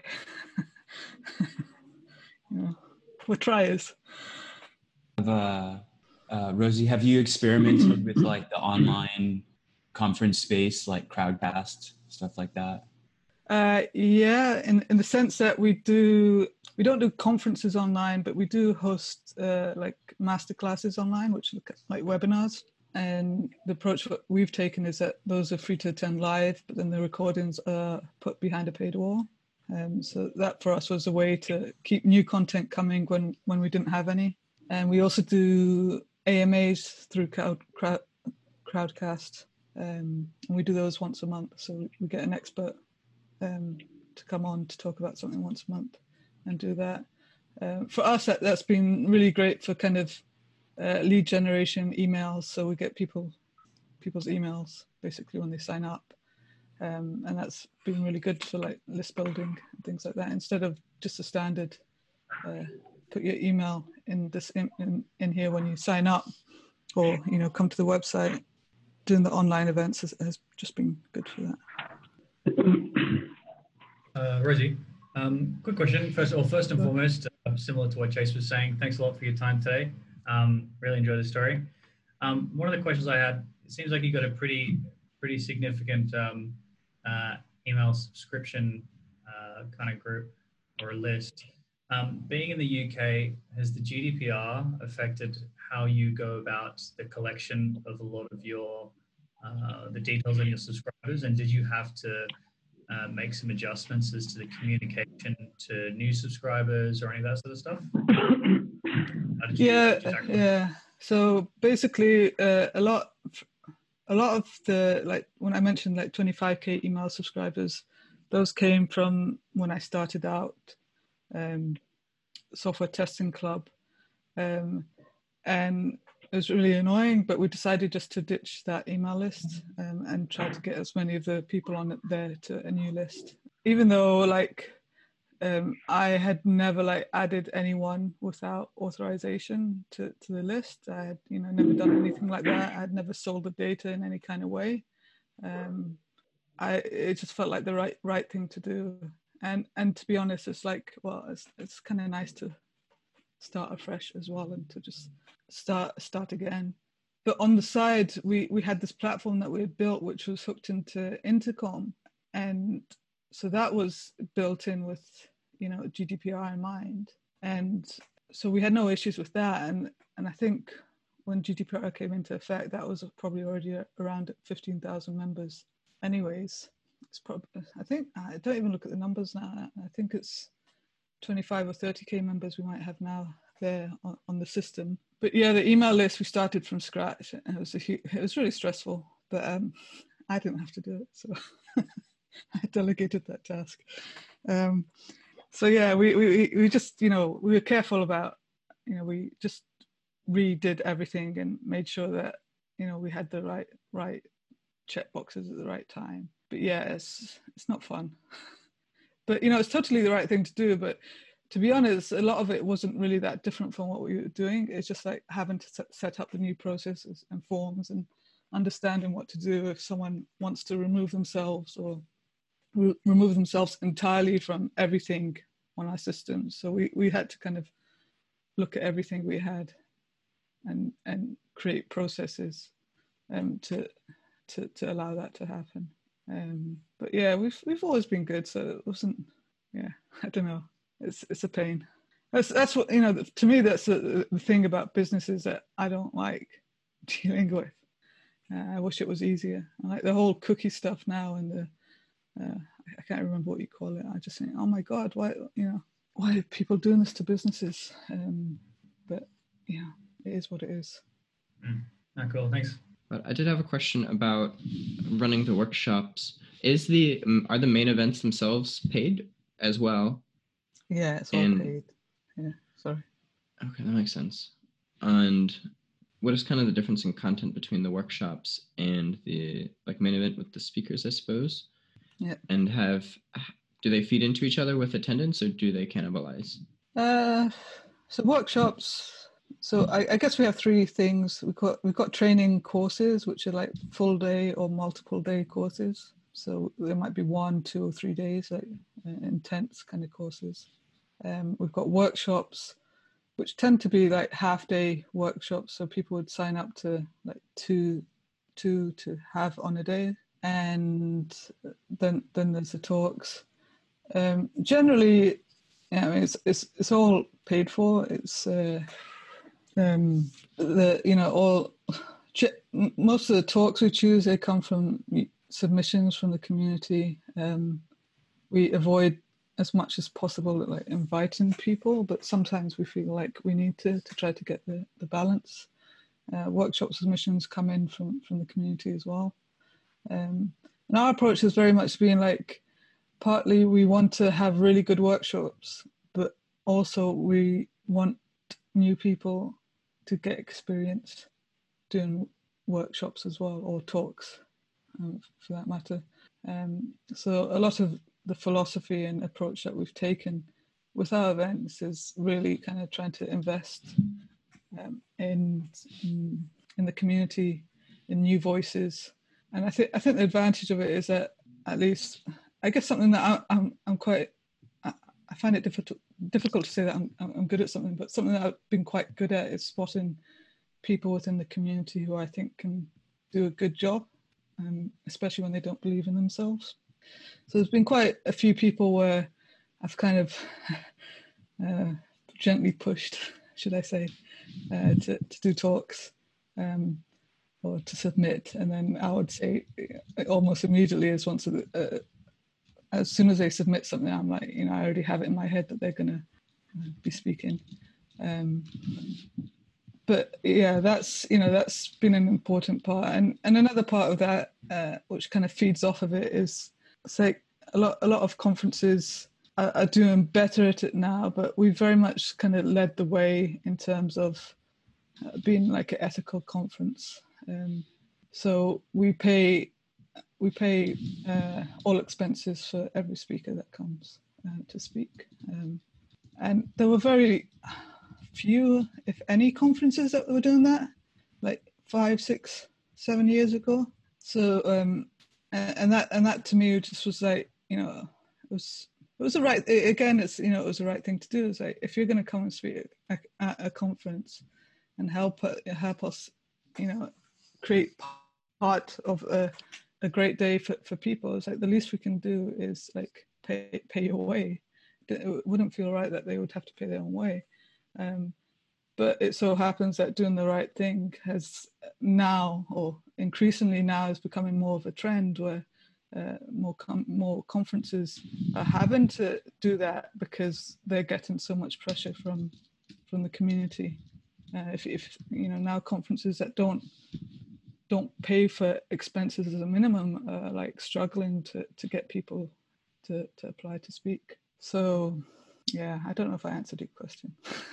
B: We're triers.
C: Rosie, have you experimented with like the online conference space, like Crowdcast, stuff like that?
B: Yeah, in the sense that we don't do conferences online, but we do host like masterclasses online, which look like webinars. And the approach that we've taken is that those are free to attend live, but then the recordings are put behind a paid wall. So that for us was a way to keep new content coming when we didn't have any. And we also do AMAs through Crowdcast. And we do those once a month. So we get an expert to come on to talk about something once a month and do that. For us, that's been really great for kind of lead generation, emails. So we get people's emails basically when they sign up. And that's been really good for like list building and things like that. Instead of just a standard, put your email in this in here when you sign up, or come to the website. Doing the online events has just been good for
G: that. Rosie, quick question. First and foremost, similar to what Chase was saying, thanks a lot for your time today. Really enjoyed the story. One of the questions I had, it seems like you got a pretty significant email subscription kind of group or a list. Being in the UK, has the GDPR affected how you go about the collection of a lot of your the details on your subscribers, and did you have to make some adjustments as to the communication to new subscribers or any of that sort of stuff?
B: Yeah. So basically, a lot of the, like when I mentioned like 25k email subscribers, those came from when I started out Software Testing Club, and it was really annoying, but we decided just to ditch that email list and try to get as many of the people on it there to a new list. Even though like I had never like added anyone without authorization to the list. I had never done anything like that. I had never sold the data in any kind of way. It just felt like the right thing to do. And to be honest, it's like, well, it's kind of nice to start afresh as well and to just start again. But on the side, we had this platform that we had built, which was hooked into Intercom, and so that was built in with GDPR in mind, and so we had no issues with that. And I think when GDPR came into effect, that was probably already around 15,000 members. Anyways, it's probably, I don't even look at the numbers now. I think it's 25 or 30k members we might have now there on the system. But yeah, the email list we started from scratch, and it was really stressful. But I didn't have to do it, so I delegated that task. So yeah, we just we were careful about we just redid everything and made sure that we had the right check boxes at the right time. But yeah, it's not fun. But it's totally the right thing to do. But to be honest, a lot of it wasn't really that different from what we were doing. It's just like having to set up the new processes and forms and understanding what to do if someone wants to remove themselves or remove themselves entirely from everything on our system. So we had to kind of look at everything we had and create processes to allow that to happen. But yeah, we've always been good, so it wasn't. Yeah, I don't know. It's a pain. That's what to me. That's the thing about businesses that I don't like dealing with. I wish it was easier. I like the whole cookie stuff now, and the I can't remember what you call it. I just think, oh my God, why are people doing this to businesses? But yeah, it is what it is.
G: Cool, thanks.
E: But I did have a question about running the workshops. Are the main events themselves paid as well?
B: Yeah, it's all paid. Yeah, sorry.
E: Okay, that makes sense. And what is kind of the difference in content between the workshops and the main event with the speakers, I suppose?
B: Yeah.
E: And do they feed into each other with attendance, or do they cannibalize?
B: So workshops. So I guess we have three things. We've got training courses, which are like full day or multiple day courses. So there might be 1, 2, or 3 days, like intense kind of courses. We've got workshops, which tend to be like half day workshops. So people would sign up to like two to have on a day. And then there's the talks. Generally, I mean, it's all paid for. It's most of the talks we choose, they come from submissions from the community. We avoid as much as possible like inviting people, but sometimes we feel like we need to try to get the balance. Workshop submissions come in from the community as well. And our approach has very much been like, partly we want to have really good workshops, but also we want new people to get experience doing workshops as well, or talks, for that matter. So a lot of the philosophy and approach that we've taken with our events is really kind of trying to invest in the community, in new voices. And I think the advantage of it is that, at least, I guess something that I'm quite, I find it difficult to say that I'm good at something, but something that I've been quite good at is spotting people within the community who I think can do a good job, especially when they don't believe in themselves. So there's been quite a few people where I've kind of gently pushed, should I say, to do talks or to submit. And then I would say almost immediately, as soon as they submit something, I'm like, I already have it in my head that they're going to be speaking. But yeah, that's been an important part. And another part of that, which kind of feeds off of it, is it's like a lot of conferences are doing better at it now, but we very much kind of led the way in terms of being like an ethical conference. So we pay all expenses for every speaker that comes to speak. And there were very few, if any, conferences that were doing that, like 5, 6, 7 years ago. So and that to me just was like, it was the right, again, it's, it was the right thing to do. It's like, if you're going to come and speak at a conference and help us, create part of a great day for people, it's like the least we can do is like pay your way. It wouldn't feel right that they would have to pay their own way. But it so happens that doing the right thing has now, or increasingly now, is becoming more of a trend where more conferences are having to do that because they're getting so much pressure from the community. If now conferences that don't pay for expenses as a minimum are like struggling to get people to apply to speak. So yeah, I don't know if I answered your question.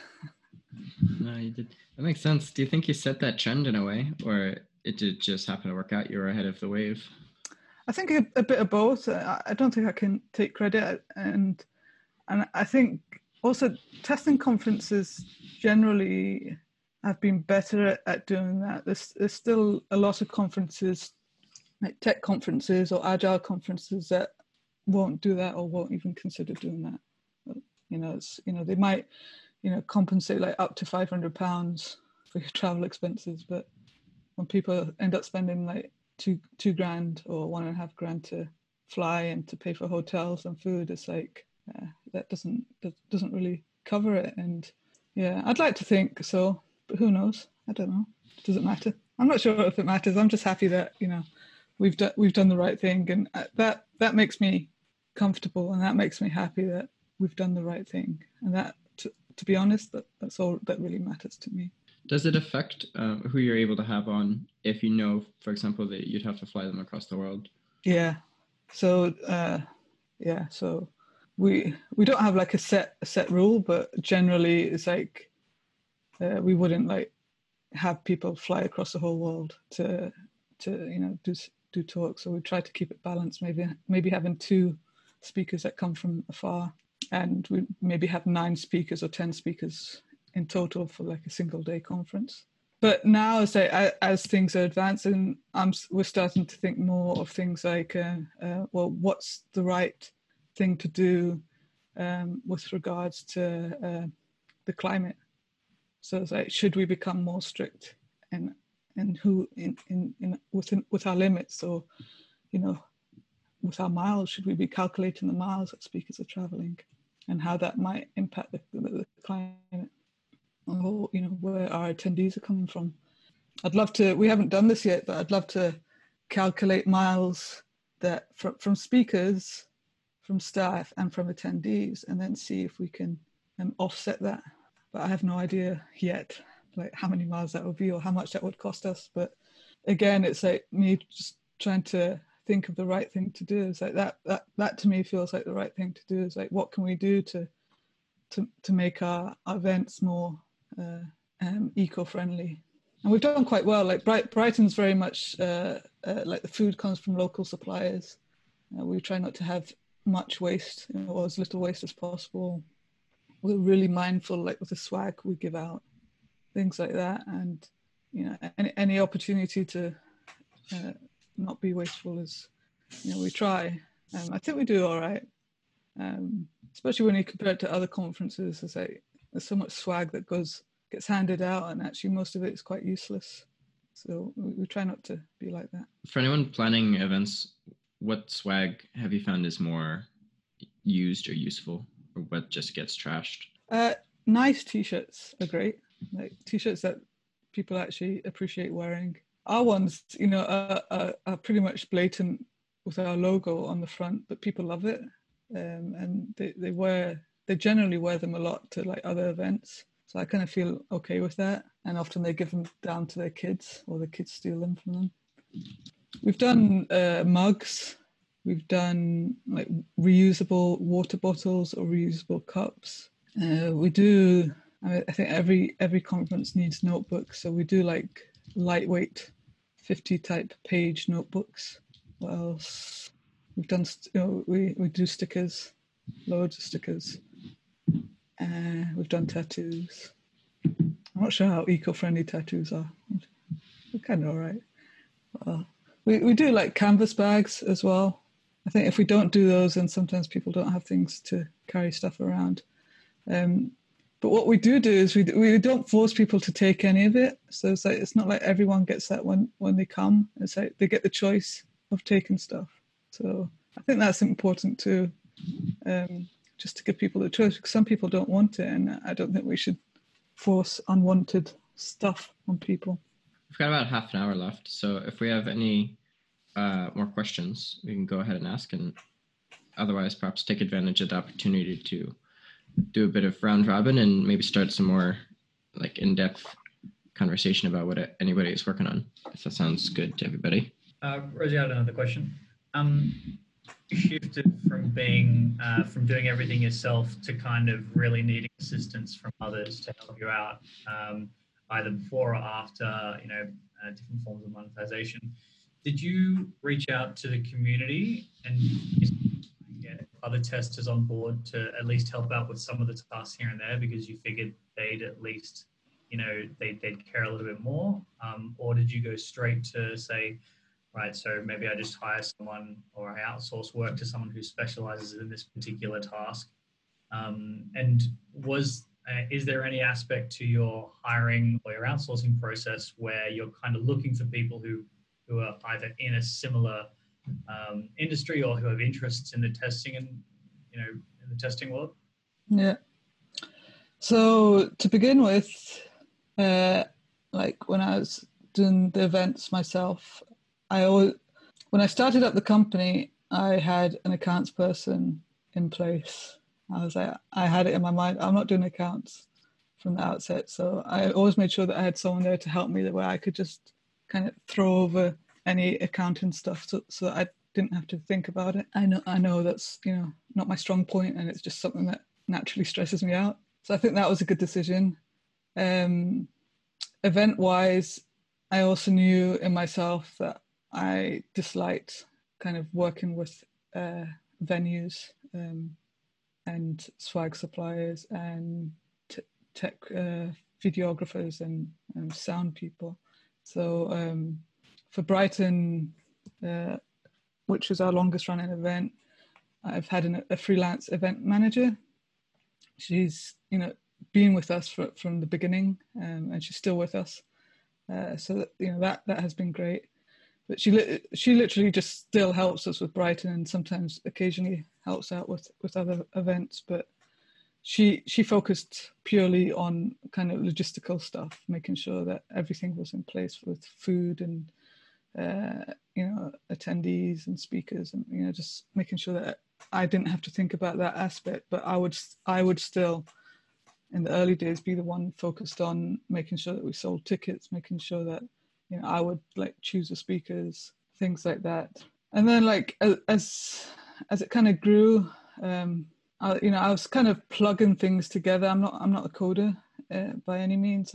E: No, you did. That makes sense. Do you think you set that trend in a way, or it did just happen to work out? You were ahead of the wave.
B: I think a bit of both. I don't think I can take credit, and I think also testing conferences generally have been better at doing that. There's still a lot of conferences, like tech conferences or agile conferences, that won't do that or won't even consider doing that. But, they might compensate like up to £500 for your travel expenses, but when people end up spending like two grand or $1.5 grand to fly and to pay for hotels and food, it's like that doesn't really cover it. And yeah, I'd like to think so, but who knows? I don't know. Does it matter? I'm not sure if it matters. I'm just happy that we've done the right thing, and that makes me comfortable, and that makes me happy that we've done the right thing. And that, to be honest, that's all that really matters to me.
E: Does it affect who you're able to have on if for example, that you'd have to fly them across the world?
B: Yeah. So so we don't have like a set rule, but generally it's like we wouldn't like have people fly across the whole world to do talks. So we try to keep it balanced. Maybe having 2 speakers that come from afar, and we maybe have 9 speakers or 10 speakers in total for like a single day conference. But now, as things are advancing, we're starting to think more of things like, what's the right thing to do with regards to the climate? So it's like, should we become more strict in with our limits, or with our miles? Should we be calculating the miles that speakers are traveling, and how that might impact the climate, or where our attendees are coming from? I'd love to. We haven't done this yet, but I'd love to calculate miles that from speakers, from staff, and from attendees, and then see if we can offset that. But I have no idea yet, like how many miles that would be or how much that would cost us. But again, it's like me just trying to think of the right thing to do. It's like that to me feels like the right thing to do. Is like, what can we do to make our events more eco-friendly? And we've done quite well. Like Brighton's very much like the food comes from local suppliers. We try not to have much waste, or as little waste as possible. We're really mindful, like with the swag we give out, things like that. And any opportunity to not be wasteful is, we try. I think we do all right. Especially when you compare it to other conferences, there's so much swag that gets handed out, and actually most of it is quite useless. So we try not to be like that.
E: For anyone planning events, what swag have you found is more used or useful, or what just gets trashed?
B: Nice t-shirts are great, like t-shirts that people actually appreciate wearing. Our ones, are pretty much blatant with our logo on the front, but people love it, and they generally wear them a lot to like other events. So I kind of feel okay with that. And often they give them down to their kids, or the kids steal them from them. We've done mugs. We've done like reusable water bottles or reusable cups. We do, I think every conference needs notebooks. So we do like lightweight 50 type page notebooks. What else? We've done, we do stickers, loads of stickers. We've done tattoos. I'm not sure how eco-friendly tattoos are. They're kind of all right. We do like canvas bags as well. I think if we don't do those, then sometimes people don't have things to carry stuff around. But what we do is we don't force people to take any of it. So it's not like everyone gets that when they come. It's like they get the choice of taking stuff. So I think that's important too, just to give people the choice, because some people don't want it, and I don't think we should force unwanted stuff on people.
E: We've got about half an hour left, so if we have any more questions, we can go ahead and ask, and otherwise perhaps take advantage of the opportunity to do a bit of round robin and maybe start some more like in-depth conversation about what anybody is working on, if that sounds good to everybody.
G: Rosie, I had another question. You shifted from being from doing everything yourself to kind of really needing assistance from others to help you out, either before or after, different forms of monetization. Did you reach out to the community and get other testers on board to at least help out with some of the tasks here and there, because you figured they'd at least, they'd care a little bit more? Or did you go straight to say, right, so maybe I just hire someone, or I outsource work to someone who specializes in this particular task? And is there any aspect to your hiring or your outsourcing process where you're kind of looking for people who are either in a similar industry or who have interests in the testing and, in the testing world?
B: Yeah. So to begin with, like when I was doing the events myself, when I started up the company, I had an accounts person in place. I had it in my mind, I'm not doing accounts from the outset. So I always made sure that I had someone there to help me, where I could just kind of throw over any accounting stuff so that I didn't have to think about it. I know that's, not my strong point, and it's just something that naturally stresses me out. So I think that was a good decision. Event-wise, I also knew in myself that I disliked kind of working with venues and swag suppliers and tech videographers and sound people. So for Brighton, which was our longest running event, I've had a freelance event manager. She's been with us from the beginning, and she's still with us. So that has been great. But she literally just still helps us with Brighton, and sometimes occasionally helps out with other events. But she focused purely on kind of logistical stuff, making sure that everything was in place with food and attendees and speakers, and just making sure that I didn't have to think about that aspect. But I would still, in the early days, be the one focused on making sure that we sold tickets, making sure that I would like choose the speakers, things like that. And then like as it kind of grew, I was kind of plugging things together. I'm not a coder by any means.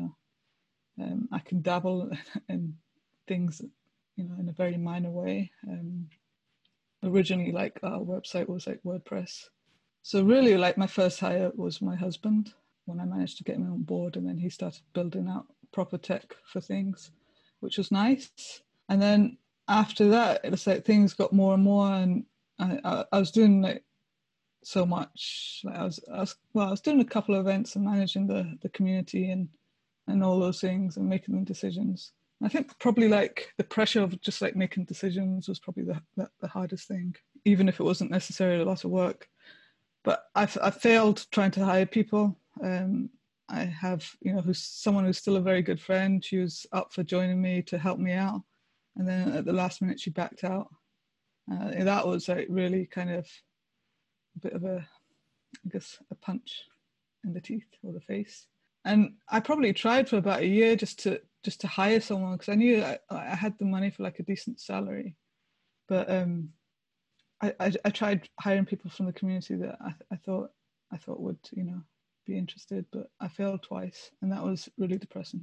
B: I can dabble in things, in a very minor way. Originally, like our website was like WordPress. So really, like my first hire was my husband when I managed to get him on board, and then he started building out proper tech for things, which was nice. And then after that, it was like things got more and more, and I was doing like so much. Like I was doing a couple of events and managing the community and all those things and making them decisions. I think probably like the pressure of just like making decisions was probably the hardest thing, even if it wasn't necessarily a lot of work. But I failed trying to hire people. I have, someone who's still a very good friend. She was up for joining me to help me out. And then at the last minute, she backed out. That was like really kind of a bit of a punch in the teeth or the face. And I probably tried for about a year just to hire someone, because I knew I had the money for like a decent salary. But I tried hiring people from the community that I thought would be interested, but I failed twice, and that was really depressing.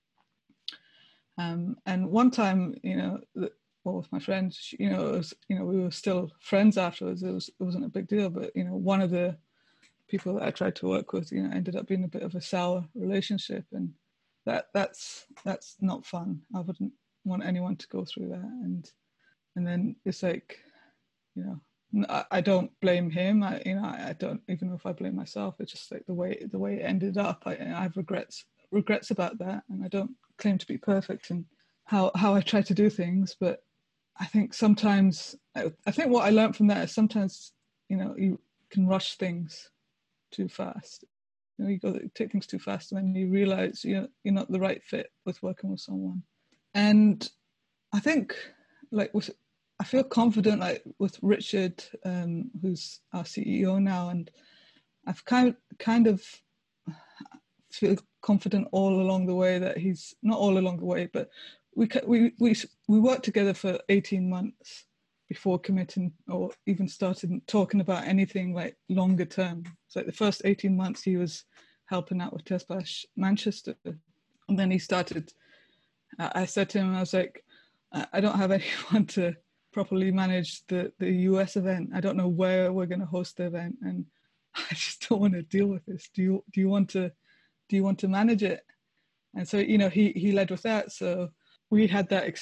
B: And one time, with my friends, we were still friends afterwards. It wasn't a big deal, but one of the people that I tried to work with, ended up being a bit of a sour relationship, and that's not fun. I wouldn't want anyone to go through that. And then it's like, I don't blame him. I don't even know if I blame myself. It's just like the way it ended up. I have regrets about that, and I don't claim to be perfect in how I try to do things. But I think sometimes, I think what I learned from that is sometimes, you can rush things too fast. You go take things too fast, and then you realize you're not the right fit with working with someone. And I think I feel confident like with Richard, who's our CEO now, and I've kind of feel confident all along the way that he's not all along the way, but we worked together for 18 months before committing or even started talking about anything like longer term. It's like the first 18 months he was helping out with TestBash Manchester, and then he started. I said to him, I was like, I don't have anyone to properly manage the US event. I don't know where we're going to host the event, and I just don't want to deal with this. Do you want to manage it? And so he led with that. So we had that.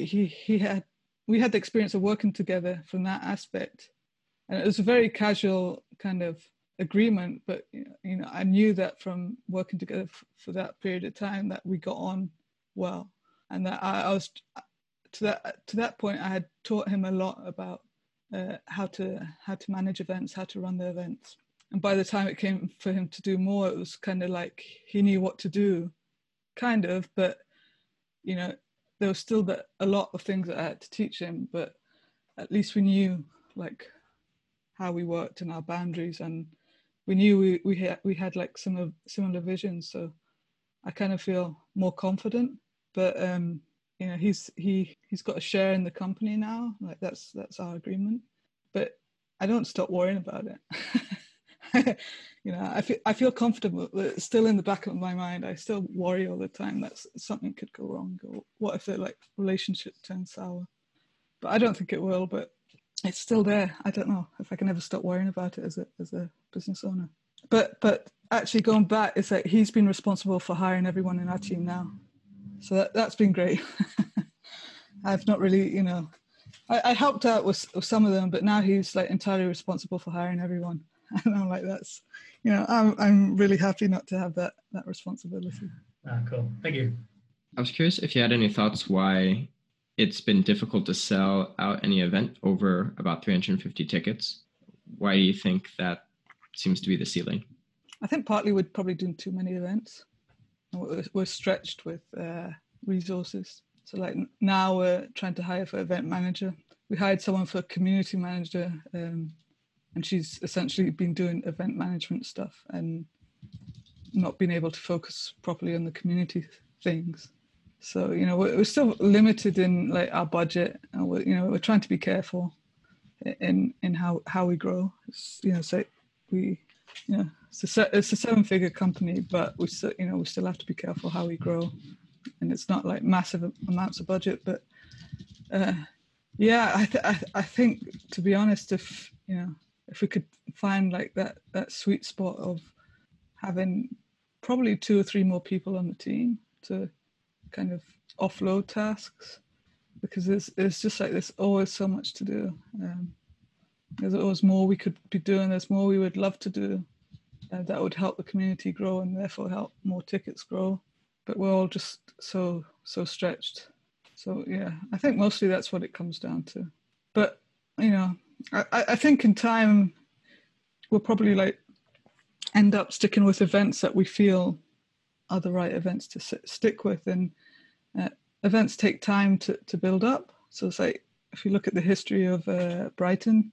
B: We had the experience of working together from that aspect, and it was a very casual kind of agreement. But I knew that from working together for that period of time that we got on well, and that I was. To that point, I had taught him a lot about how to manage events, how to run the events. And by the time it came for him to do more, it was kind of like he knew what to do, kind of. But there was still a lot of things that I had to teach him. But at least we knew like how we worked and our boundaries, and we knew we had like some similar visions. So I kind of feel more confident. But he's got a share in the company now. Like that's our agreement. But I don't stop worrying about it. I feel comfortable, but it's still in the back of my mind. I still worry all the time that something could go wrong, or what if the relationship turns sour? But I don't think it will. But it's still there. I don't know if I can ever stop worrying about it as a business owner. But actually going back, it's like he's been responsible for hiring everyone in our team now. So that's been great. I've not really, I helped out with some of them, but now he's like entirely responsible for hiring everyone. And I'm like, that's, I'm really happy not to have that responsibility.
G: Cool. Thank you.
E: I was curious if you had any thoughts why it's been difficult to sell out any event over about 350 tickets. Why do you think that seems to be the ceiling?
B: I think partly we're probably doing too many events. We're stretched with resources. So like now we're trying to hire for event manager. We hired someone for community manager, and she's essentially been doing event management stuff and not been able to focus properly on the community things. So, we're still limited in like our budget, and we're trying to be careful in how we grow. So it's a 7-figure company, but we still have to be careful how we grow, and it's not like massive amounts of budget. But I think, to be honest, if we could find like that sweet spot of having probably 2 or 3 more people on the team to kind of offload tasks, because it's just like there's always so much to do. There's always more we could be doing. There's more we would love to do that would help the community grow and therefore help more tickets grow. But we're all just so stretched. So yeah, I think mostly that's what it comes down to. But I think in time we'll probably like end up sticking with events that we feel are the right events to stick with, and events take time to build up. So it's like, if you look at the history of Brighton,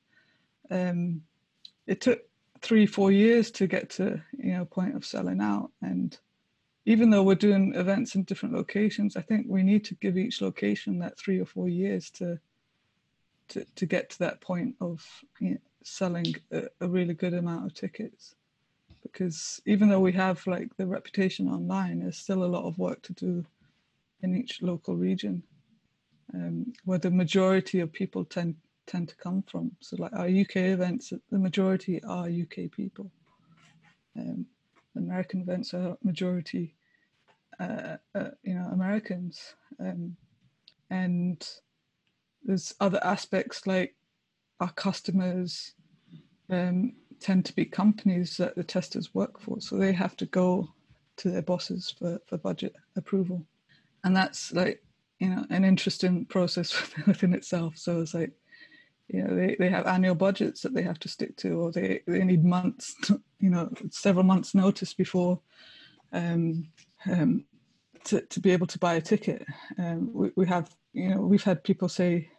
B: it took 3-4 years to get to a point of selling out. And even though we're doing events in different locations, I think we need to give each location that 3 or 4 years to get to that point of selling a really good amount of tickets. Because even though we have like the reputation online, there's still a lot of work to do in each local region, where the majority of people tend to come from. So like our UK events, the majority are UK people. American events are majority Americans, and there's other aspects like our customers tend to be companies that the testers work for, so they have to go to their bosses for budget approval, and that's like an interesting process within itself. So it's like they have annual budgets that they have to stick to, or they need months, several months notice before to be able to buy a ticket. We've had people say,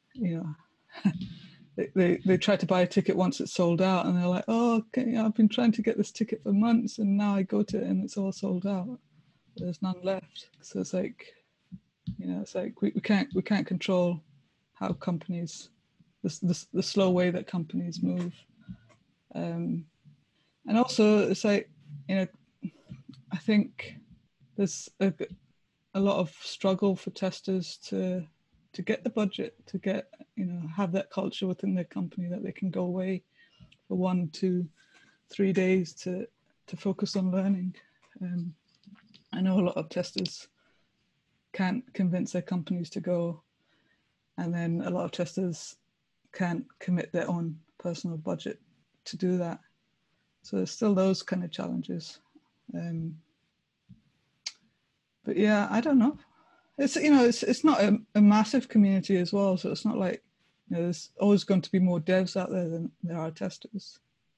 B: they try to buy a ticket once it's sold out, and they're like, oh, okay, I've been trying to get this ticket for months, and now I go to it and it's all sold out. There's none left. So it's like, it's like we can't control how companies, the slow way that companies move. And also it's like, I think there's a lot of struggle for testers to get the budget, to get, have that culture within their company that they can go away for 1, 2, 3 days to focus on learning. I know a lot of testers can't convince their companies to go, and then a lot of testers can't commit their own personal budget to do that. So there's still those kind of challenges. But yeah, I don't know. It's it's not a massive community as well, so it's not like there's always going to be more devs out there than there are testers.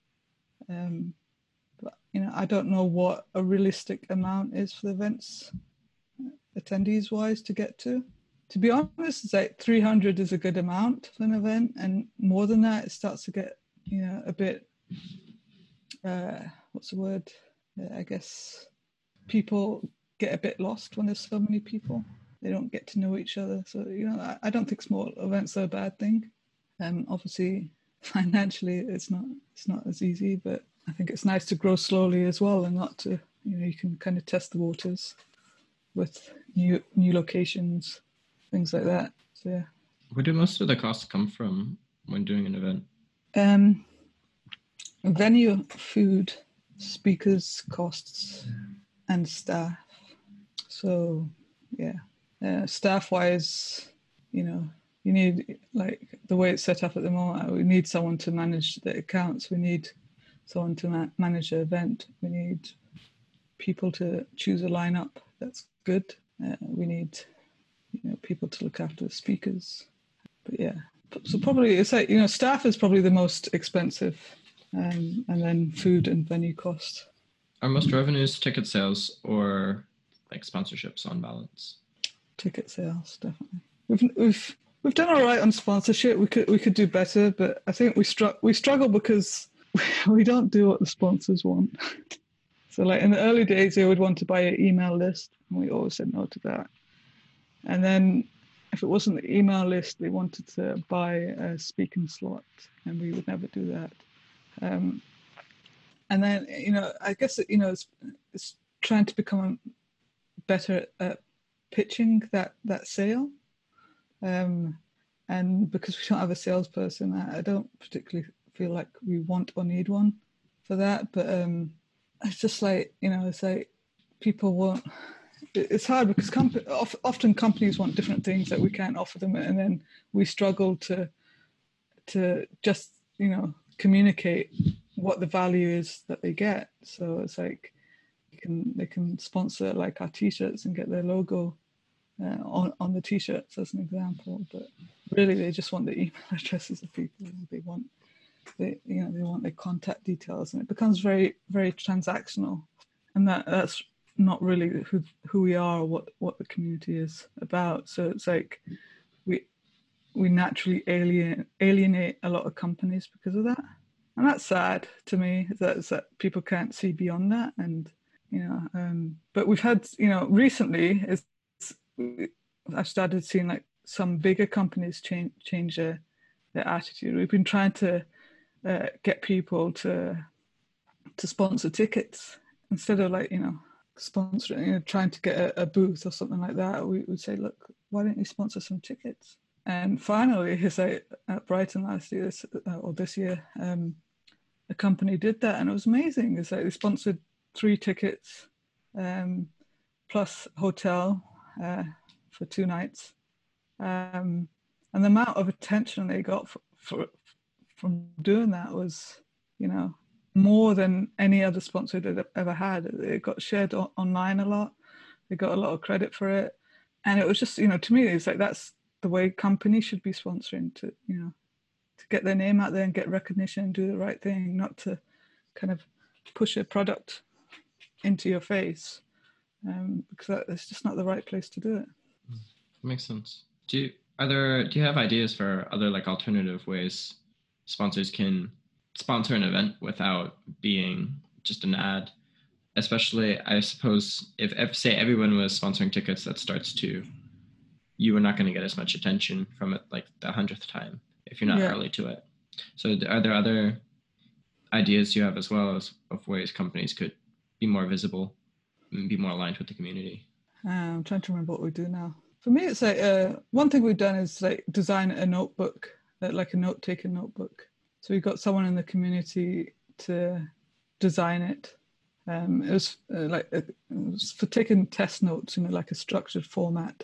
B: But I don't know what a realistic amount is for the events, attendees wise, to get to. To be honest, it's like 300 is a good amount for an event, and more than that, it starts to get a bit. What's the word? I guess people get a bit lost when there's so many people. They don't get to know each other. So, I don't think small events are a bad thing. Obviously, financially, it's not as easy, but I think it's nice to grow slowly as well, and not to, you can kind of test the waters with new locations, things like that. So, yeah.
E: Where do most of the costs come from when doing an event?
B: Venue, food, speakers, costs, and staff. So, yeah. Staff-wise, you need, like the way it's set up at the moment, we need someone to manage the accounts. We need someone to manage the event. We need people to choose a lineup that's good. We need, people to look after the speakers. But yeah, so probably it's like, staff is probably the most expensive, and then food and venue cost.
E: Are most revenues ticket sales or like sponsorships on balance?
B: Ticket sales, definitely. We've done all right on sponsorship. We could do better, but I think we struggle because we don't do what the sponsors want. So like in the early days, they would want to buy an email list, and we always said no to that. And then if it wasn't the email list, they wanted to buy a speaking slot, and we would never do that. And then, I guess, it's trying to become better at pitching that sale. And because we don't have a salesperson, I don't particularly feel like we want or need one for that. But it's just like, it's like people want, it's hard because often companies want different things that we can't offer them. And then we struggle to just, communicate what the value is that they get. So it's like they can sponsor like our t-shirts and get their logo on the t-shirts as an example, but really they just want the email addresses of people. They want their contact details, and it becomes very, very transactional, and that's not really who we are or what the community is about. So it's like we naturally alienate a lot of companies because of that, and that's sad to me. That people can't see beyond that, and but we've had recently I've started seeing like some bigger companies change their attitude. We've been trying to get people to sponsor tickets instead of like sponsoring, trying to get a booth or something like that. We would say, look, why don't you sponsor some tickets? And finally, it's like at Brighton last year or this year, a company did that, and it was amazing. It's like they sponsored 3 tickets plus hotel for 2 nighs, and the amount of attention they got from doing that was more than any other sponsor they'd ever had. It got shared online a lot. They got a lot of credit for it, and it was just to me it's like that's the way companies should be sponsoring, to get their name out there and get recognition and do the right thing, not to kind of push a product into your face, because that's just not the right place to do it.
E: Makes sense. Do you have ideas for other like alternative ways sponsors can sponsor an event without being just an ad? Especially, I suppose, if say everyone was sponsoring tickets, that starts to, you are not going to get as much attention from it like the 100th time if you're not early to it. So are there other ideas you have as well as of ways companies could be more visible and be more aligned with the community?
B: I'm trying to remember what we do now. For me, it's like one thing we've done is like design a notebook, like a note-taking notebook. So we got someone in the community to design it. It was it was for taking test notes in like a structured format.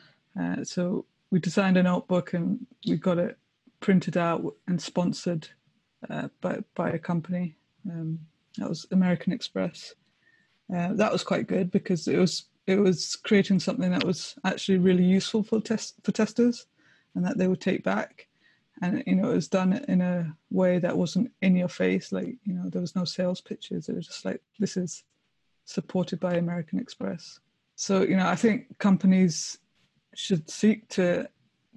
B: So we designed a notebook and we got it printed out and sponsored by a company. That was American Express. That was quite good because it was creating something that was actually really useful for testers, and that they would take back. And it was done in a way that wasn't in your face, like there was no sales pitches. It was just like, this is supported by American Express. So I think companies should seek to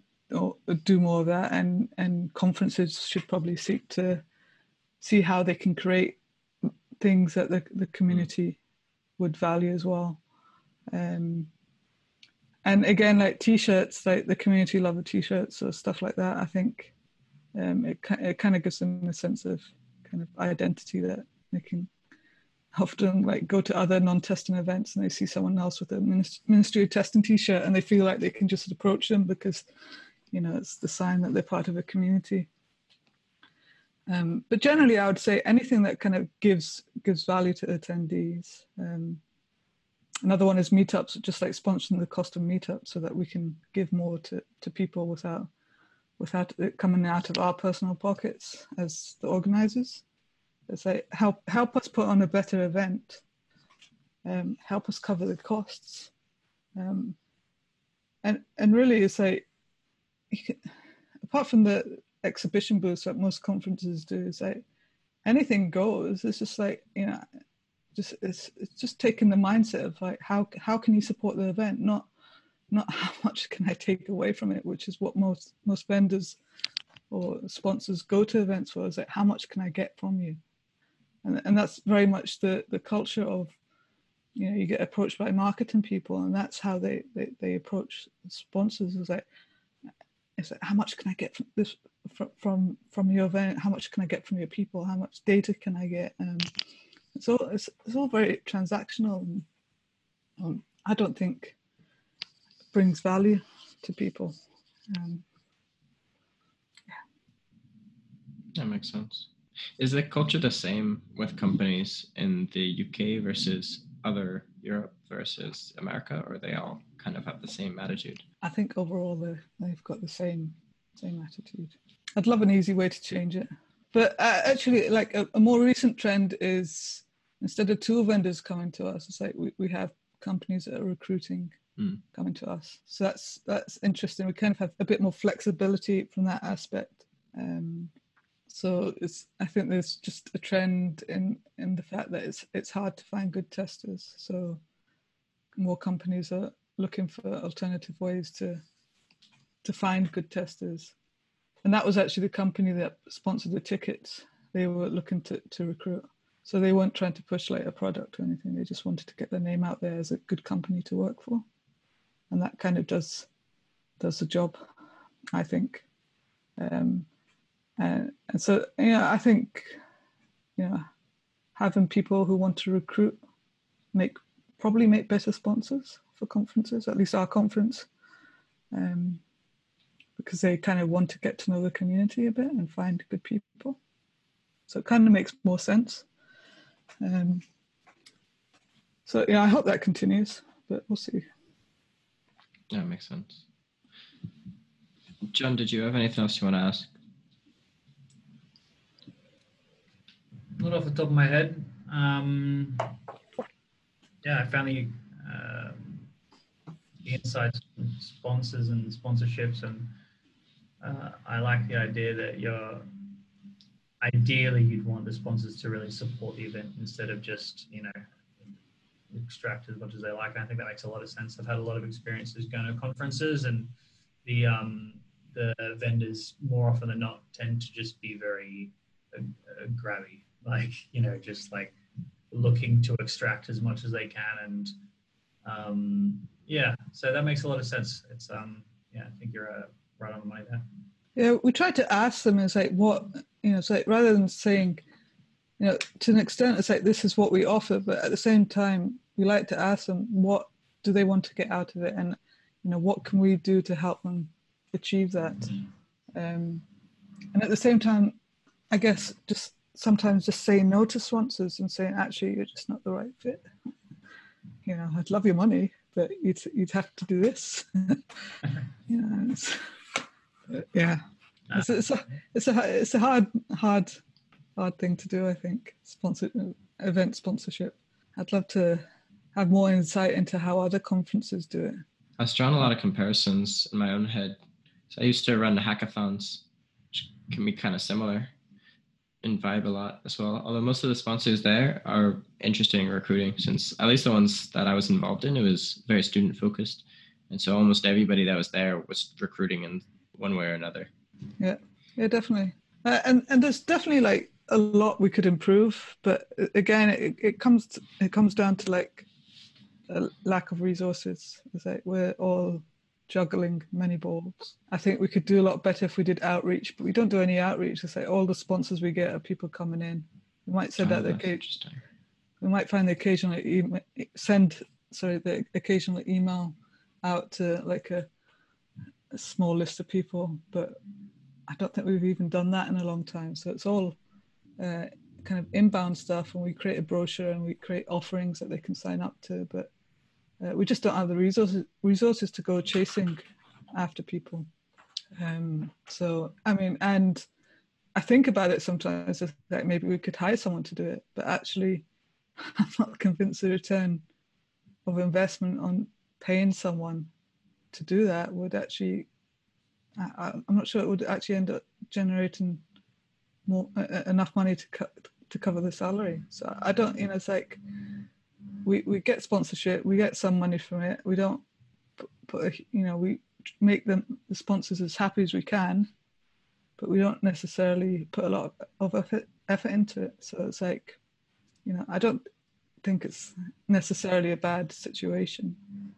B: do more of that, and conferences should probably seek to see how they can create things that the community would value as well. And again, like t-shirts, like the community love the t-shirts or stuff like that. I think it kind of gives them a sense of kind of identity, that they can often like go to other non-testing events and they see someone else with a Ministry of Testing t-shirt and they feel like they can just approach them because it's the sign that they're part of a community. But generally, I would say anything that kind of gives value to attendees. Another one is meetups, just like sponsoring the cost of meetups so that we can give more to people without it coming out of our personal pockets as the organizers. It's like help us put on a better event, help us cover the costs. And really it's like, apart from the exhibition booths that most conferences do, is like anything goes. It's just like it's just taking the mindset of like how can you support the event, not how much can I take away from it, which is what most vendors or sponsors go to events for. Is like, how much can I get from you? And that's very much the culture of you get approached by marketing people, and that's how they approach sponsors. It's like, how much can I get from this from your event? How much can I get from your people? How much data can I get? It's all very transactional, and I don't think it brings value to people.
E: That makes sense. Is the culture the same with companies in the UK versus other Europe versus America, or they all kind of have the same attitude?
B: I think overall they've got the same attitude. I'd love an easy way to change it. But actually, like a more recent trend is, instead of tool vendors coming to us, it's like we have companies that are recruiting coming to us. So that's interesting. We kind of have a bit more flexibility from that aspect. So I think there's just a trend in the fact that it's hard to find good testers. So more companies are looking for alternative ways to find good testers. And that was actually the company that sponsored the tickets. They were looking to recruit. So they weren't trying to push like a product or anything. They just wanted to get their name out there as a good company to work for. And that kind of does the job, I think. And so, I think, having people who want to recruit probably make better sponsors for conferences, at least our conference, because they kind of want to get to know the community a bit and find good people. So it kind of makes more sense. So I hope that continues, but we'll see.
E: That makes sense. John, did you have anything else you want to ask?
G: Not off the top of my head. I found the insights from sponsors and sponsorships, and I like the idea that ideally you'd want the sponsors to really support the event instead of just extract as much as they like. And I think that makes a lot of sense. I've had a lot of experiences going to conferences, and the vendors more often than not tend to just be very grabby, just like looking to extract as much as they can. And so that makes a lot of sense. It's I think you're right on the money there.
B: Yeah, we tried to ask them, it's like, what, it's like, rather than saying, to an extent, it's like, this is what we offer, but at the same time, we like to ask them, what do they want to get out of it? And, what can we do to help them achieve that? And at the same time, I guess sometimes just saying no to sponsors and saying, actually, you're just not the right fit. I'd love your money, but you'd have to do this. It's a hard thing to do, I think. Event sponsorship. I'd love to have more insight into how other conferences do it.
E: I was drawing a lot of comparisons in my own head. So I used to run the hackathons, which can be kind of similar in vibe a lot as well. Although most of the sponsors there are interested in recruiting, since at least the ones that I was involved in, it was very student focused. And so almost everybody that was there was recruiting in one way or another.
B: Yeah, definitely. And there's definitely like a lot we could improve, but again, it comes down to like a lack of resources. It's like we're all juggling many balls. I think we could do a lot better if we did outreach, but we don't do any outreach. It's like all the sponsors we get are people coming in. We might send out we might find the occasional occasional email out to like a small list of people, but I don't think we've even done that in a long time. So it's all kind of inbound stuff, and we create a brochure and we create offerings that they can sign up to, but we just don't have the resources to go chasing after people. So, I mean, and I think about it sometimes that maybe we could hire someone to do it, but actually I'm not convinced the return of investment on paying someone to do that would actually, I'm not sure it would actually end up generating enough money to cover the salary. So I don't, it's like, we get sponsorship, we get some money from it. We don't we make the sponsors as happy as we can, but we don't necessarily put a lot of effort into it. So it's like, I don't think it's necessarily a bad situation.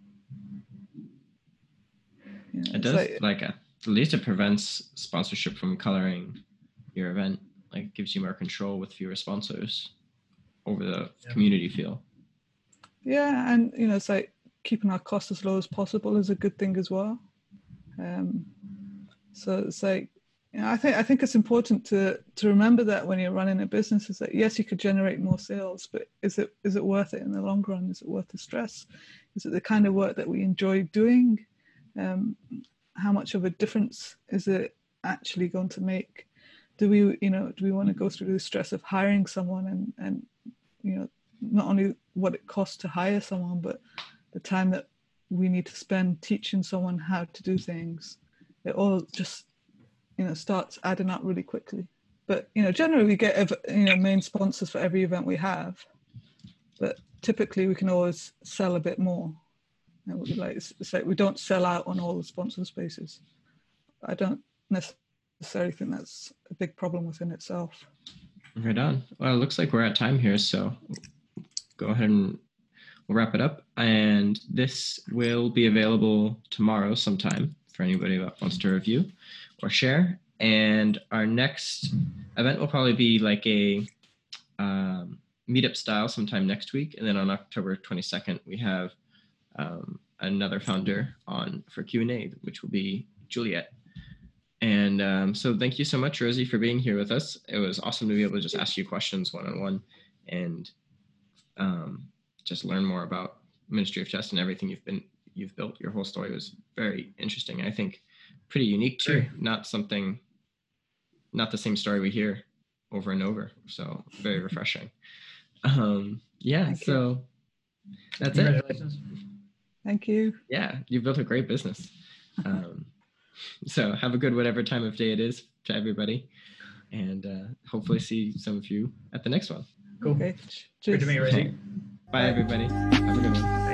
B: You know,
E: It does, at least it prevents sponsorship from coloring your event. Like, it gives you more control with fewer sponsors over the community feel.
B: Yeah, and you know, it's like keeping our costs as low as possible is a good thing as well. So it's like, you know, I think it's important to remember that when you're running a business, is that yes, you could generate more sales, but is it worth it in the long run? Is it worth the stress? Is it the kind of work that we enjoy doing? How much of a difference is it actually going to make? Do we want to go through the stress of hiring someone and you know, not only what it costs to hire someone, but the time that we need to spend teaching someone how to do things? It all just, you know, starts adding up really quickly. But, you know, generally we get, you know, main sponsors for every event we have, but typically we can always sell a bit more. You know, it's like we don't sell out on all the sponsor spaces. I don't necessarily think that's a big problem within itself.
E: Right on. Well, it looks like we're at time here, so go ahead and we'll wrap it up. And this will be available tomorrow sometime for anybody that wants to review or share. And our next event will probably be like a meetup style sometime next week. And then on October 22nd, we have another founder on for Q&A, which will be Juliet. And so thank you so much, Rosie, for being here with us. It was awesome to be able to just ask you questions one-on-one and just learn more about Ministry of Test and everything you've built. Your whole story was very interesting. I think pretty unique too. Not the same story we hear over and over. So very refreshing. Yeah, so that's
G: Congratulations.
B: Thank you.
E: Yeah, you've built a great business. So have a good whatever time of day it is to everybody. And hopefully see some of you at the next one.
G: Cool.
B: Okay.
G: Good to meet you, Rosie.
E: Bye, everybody. Have a good one.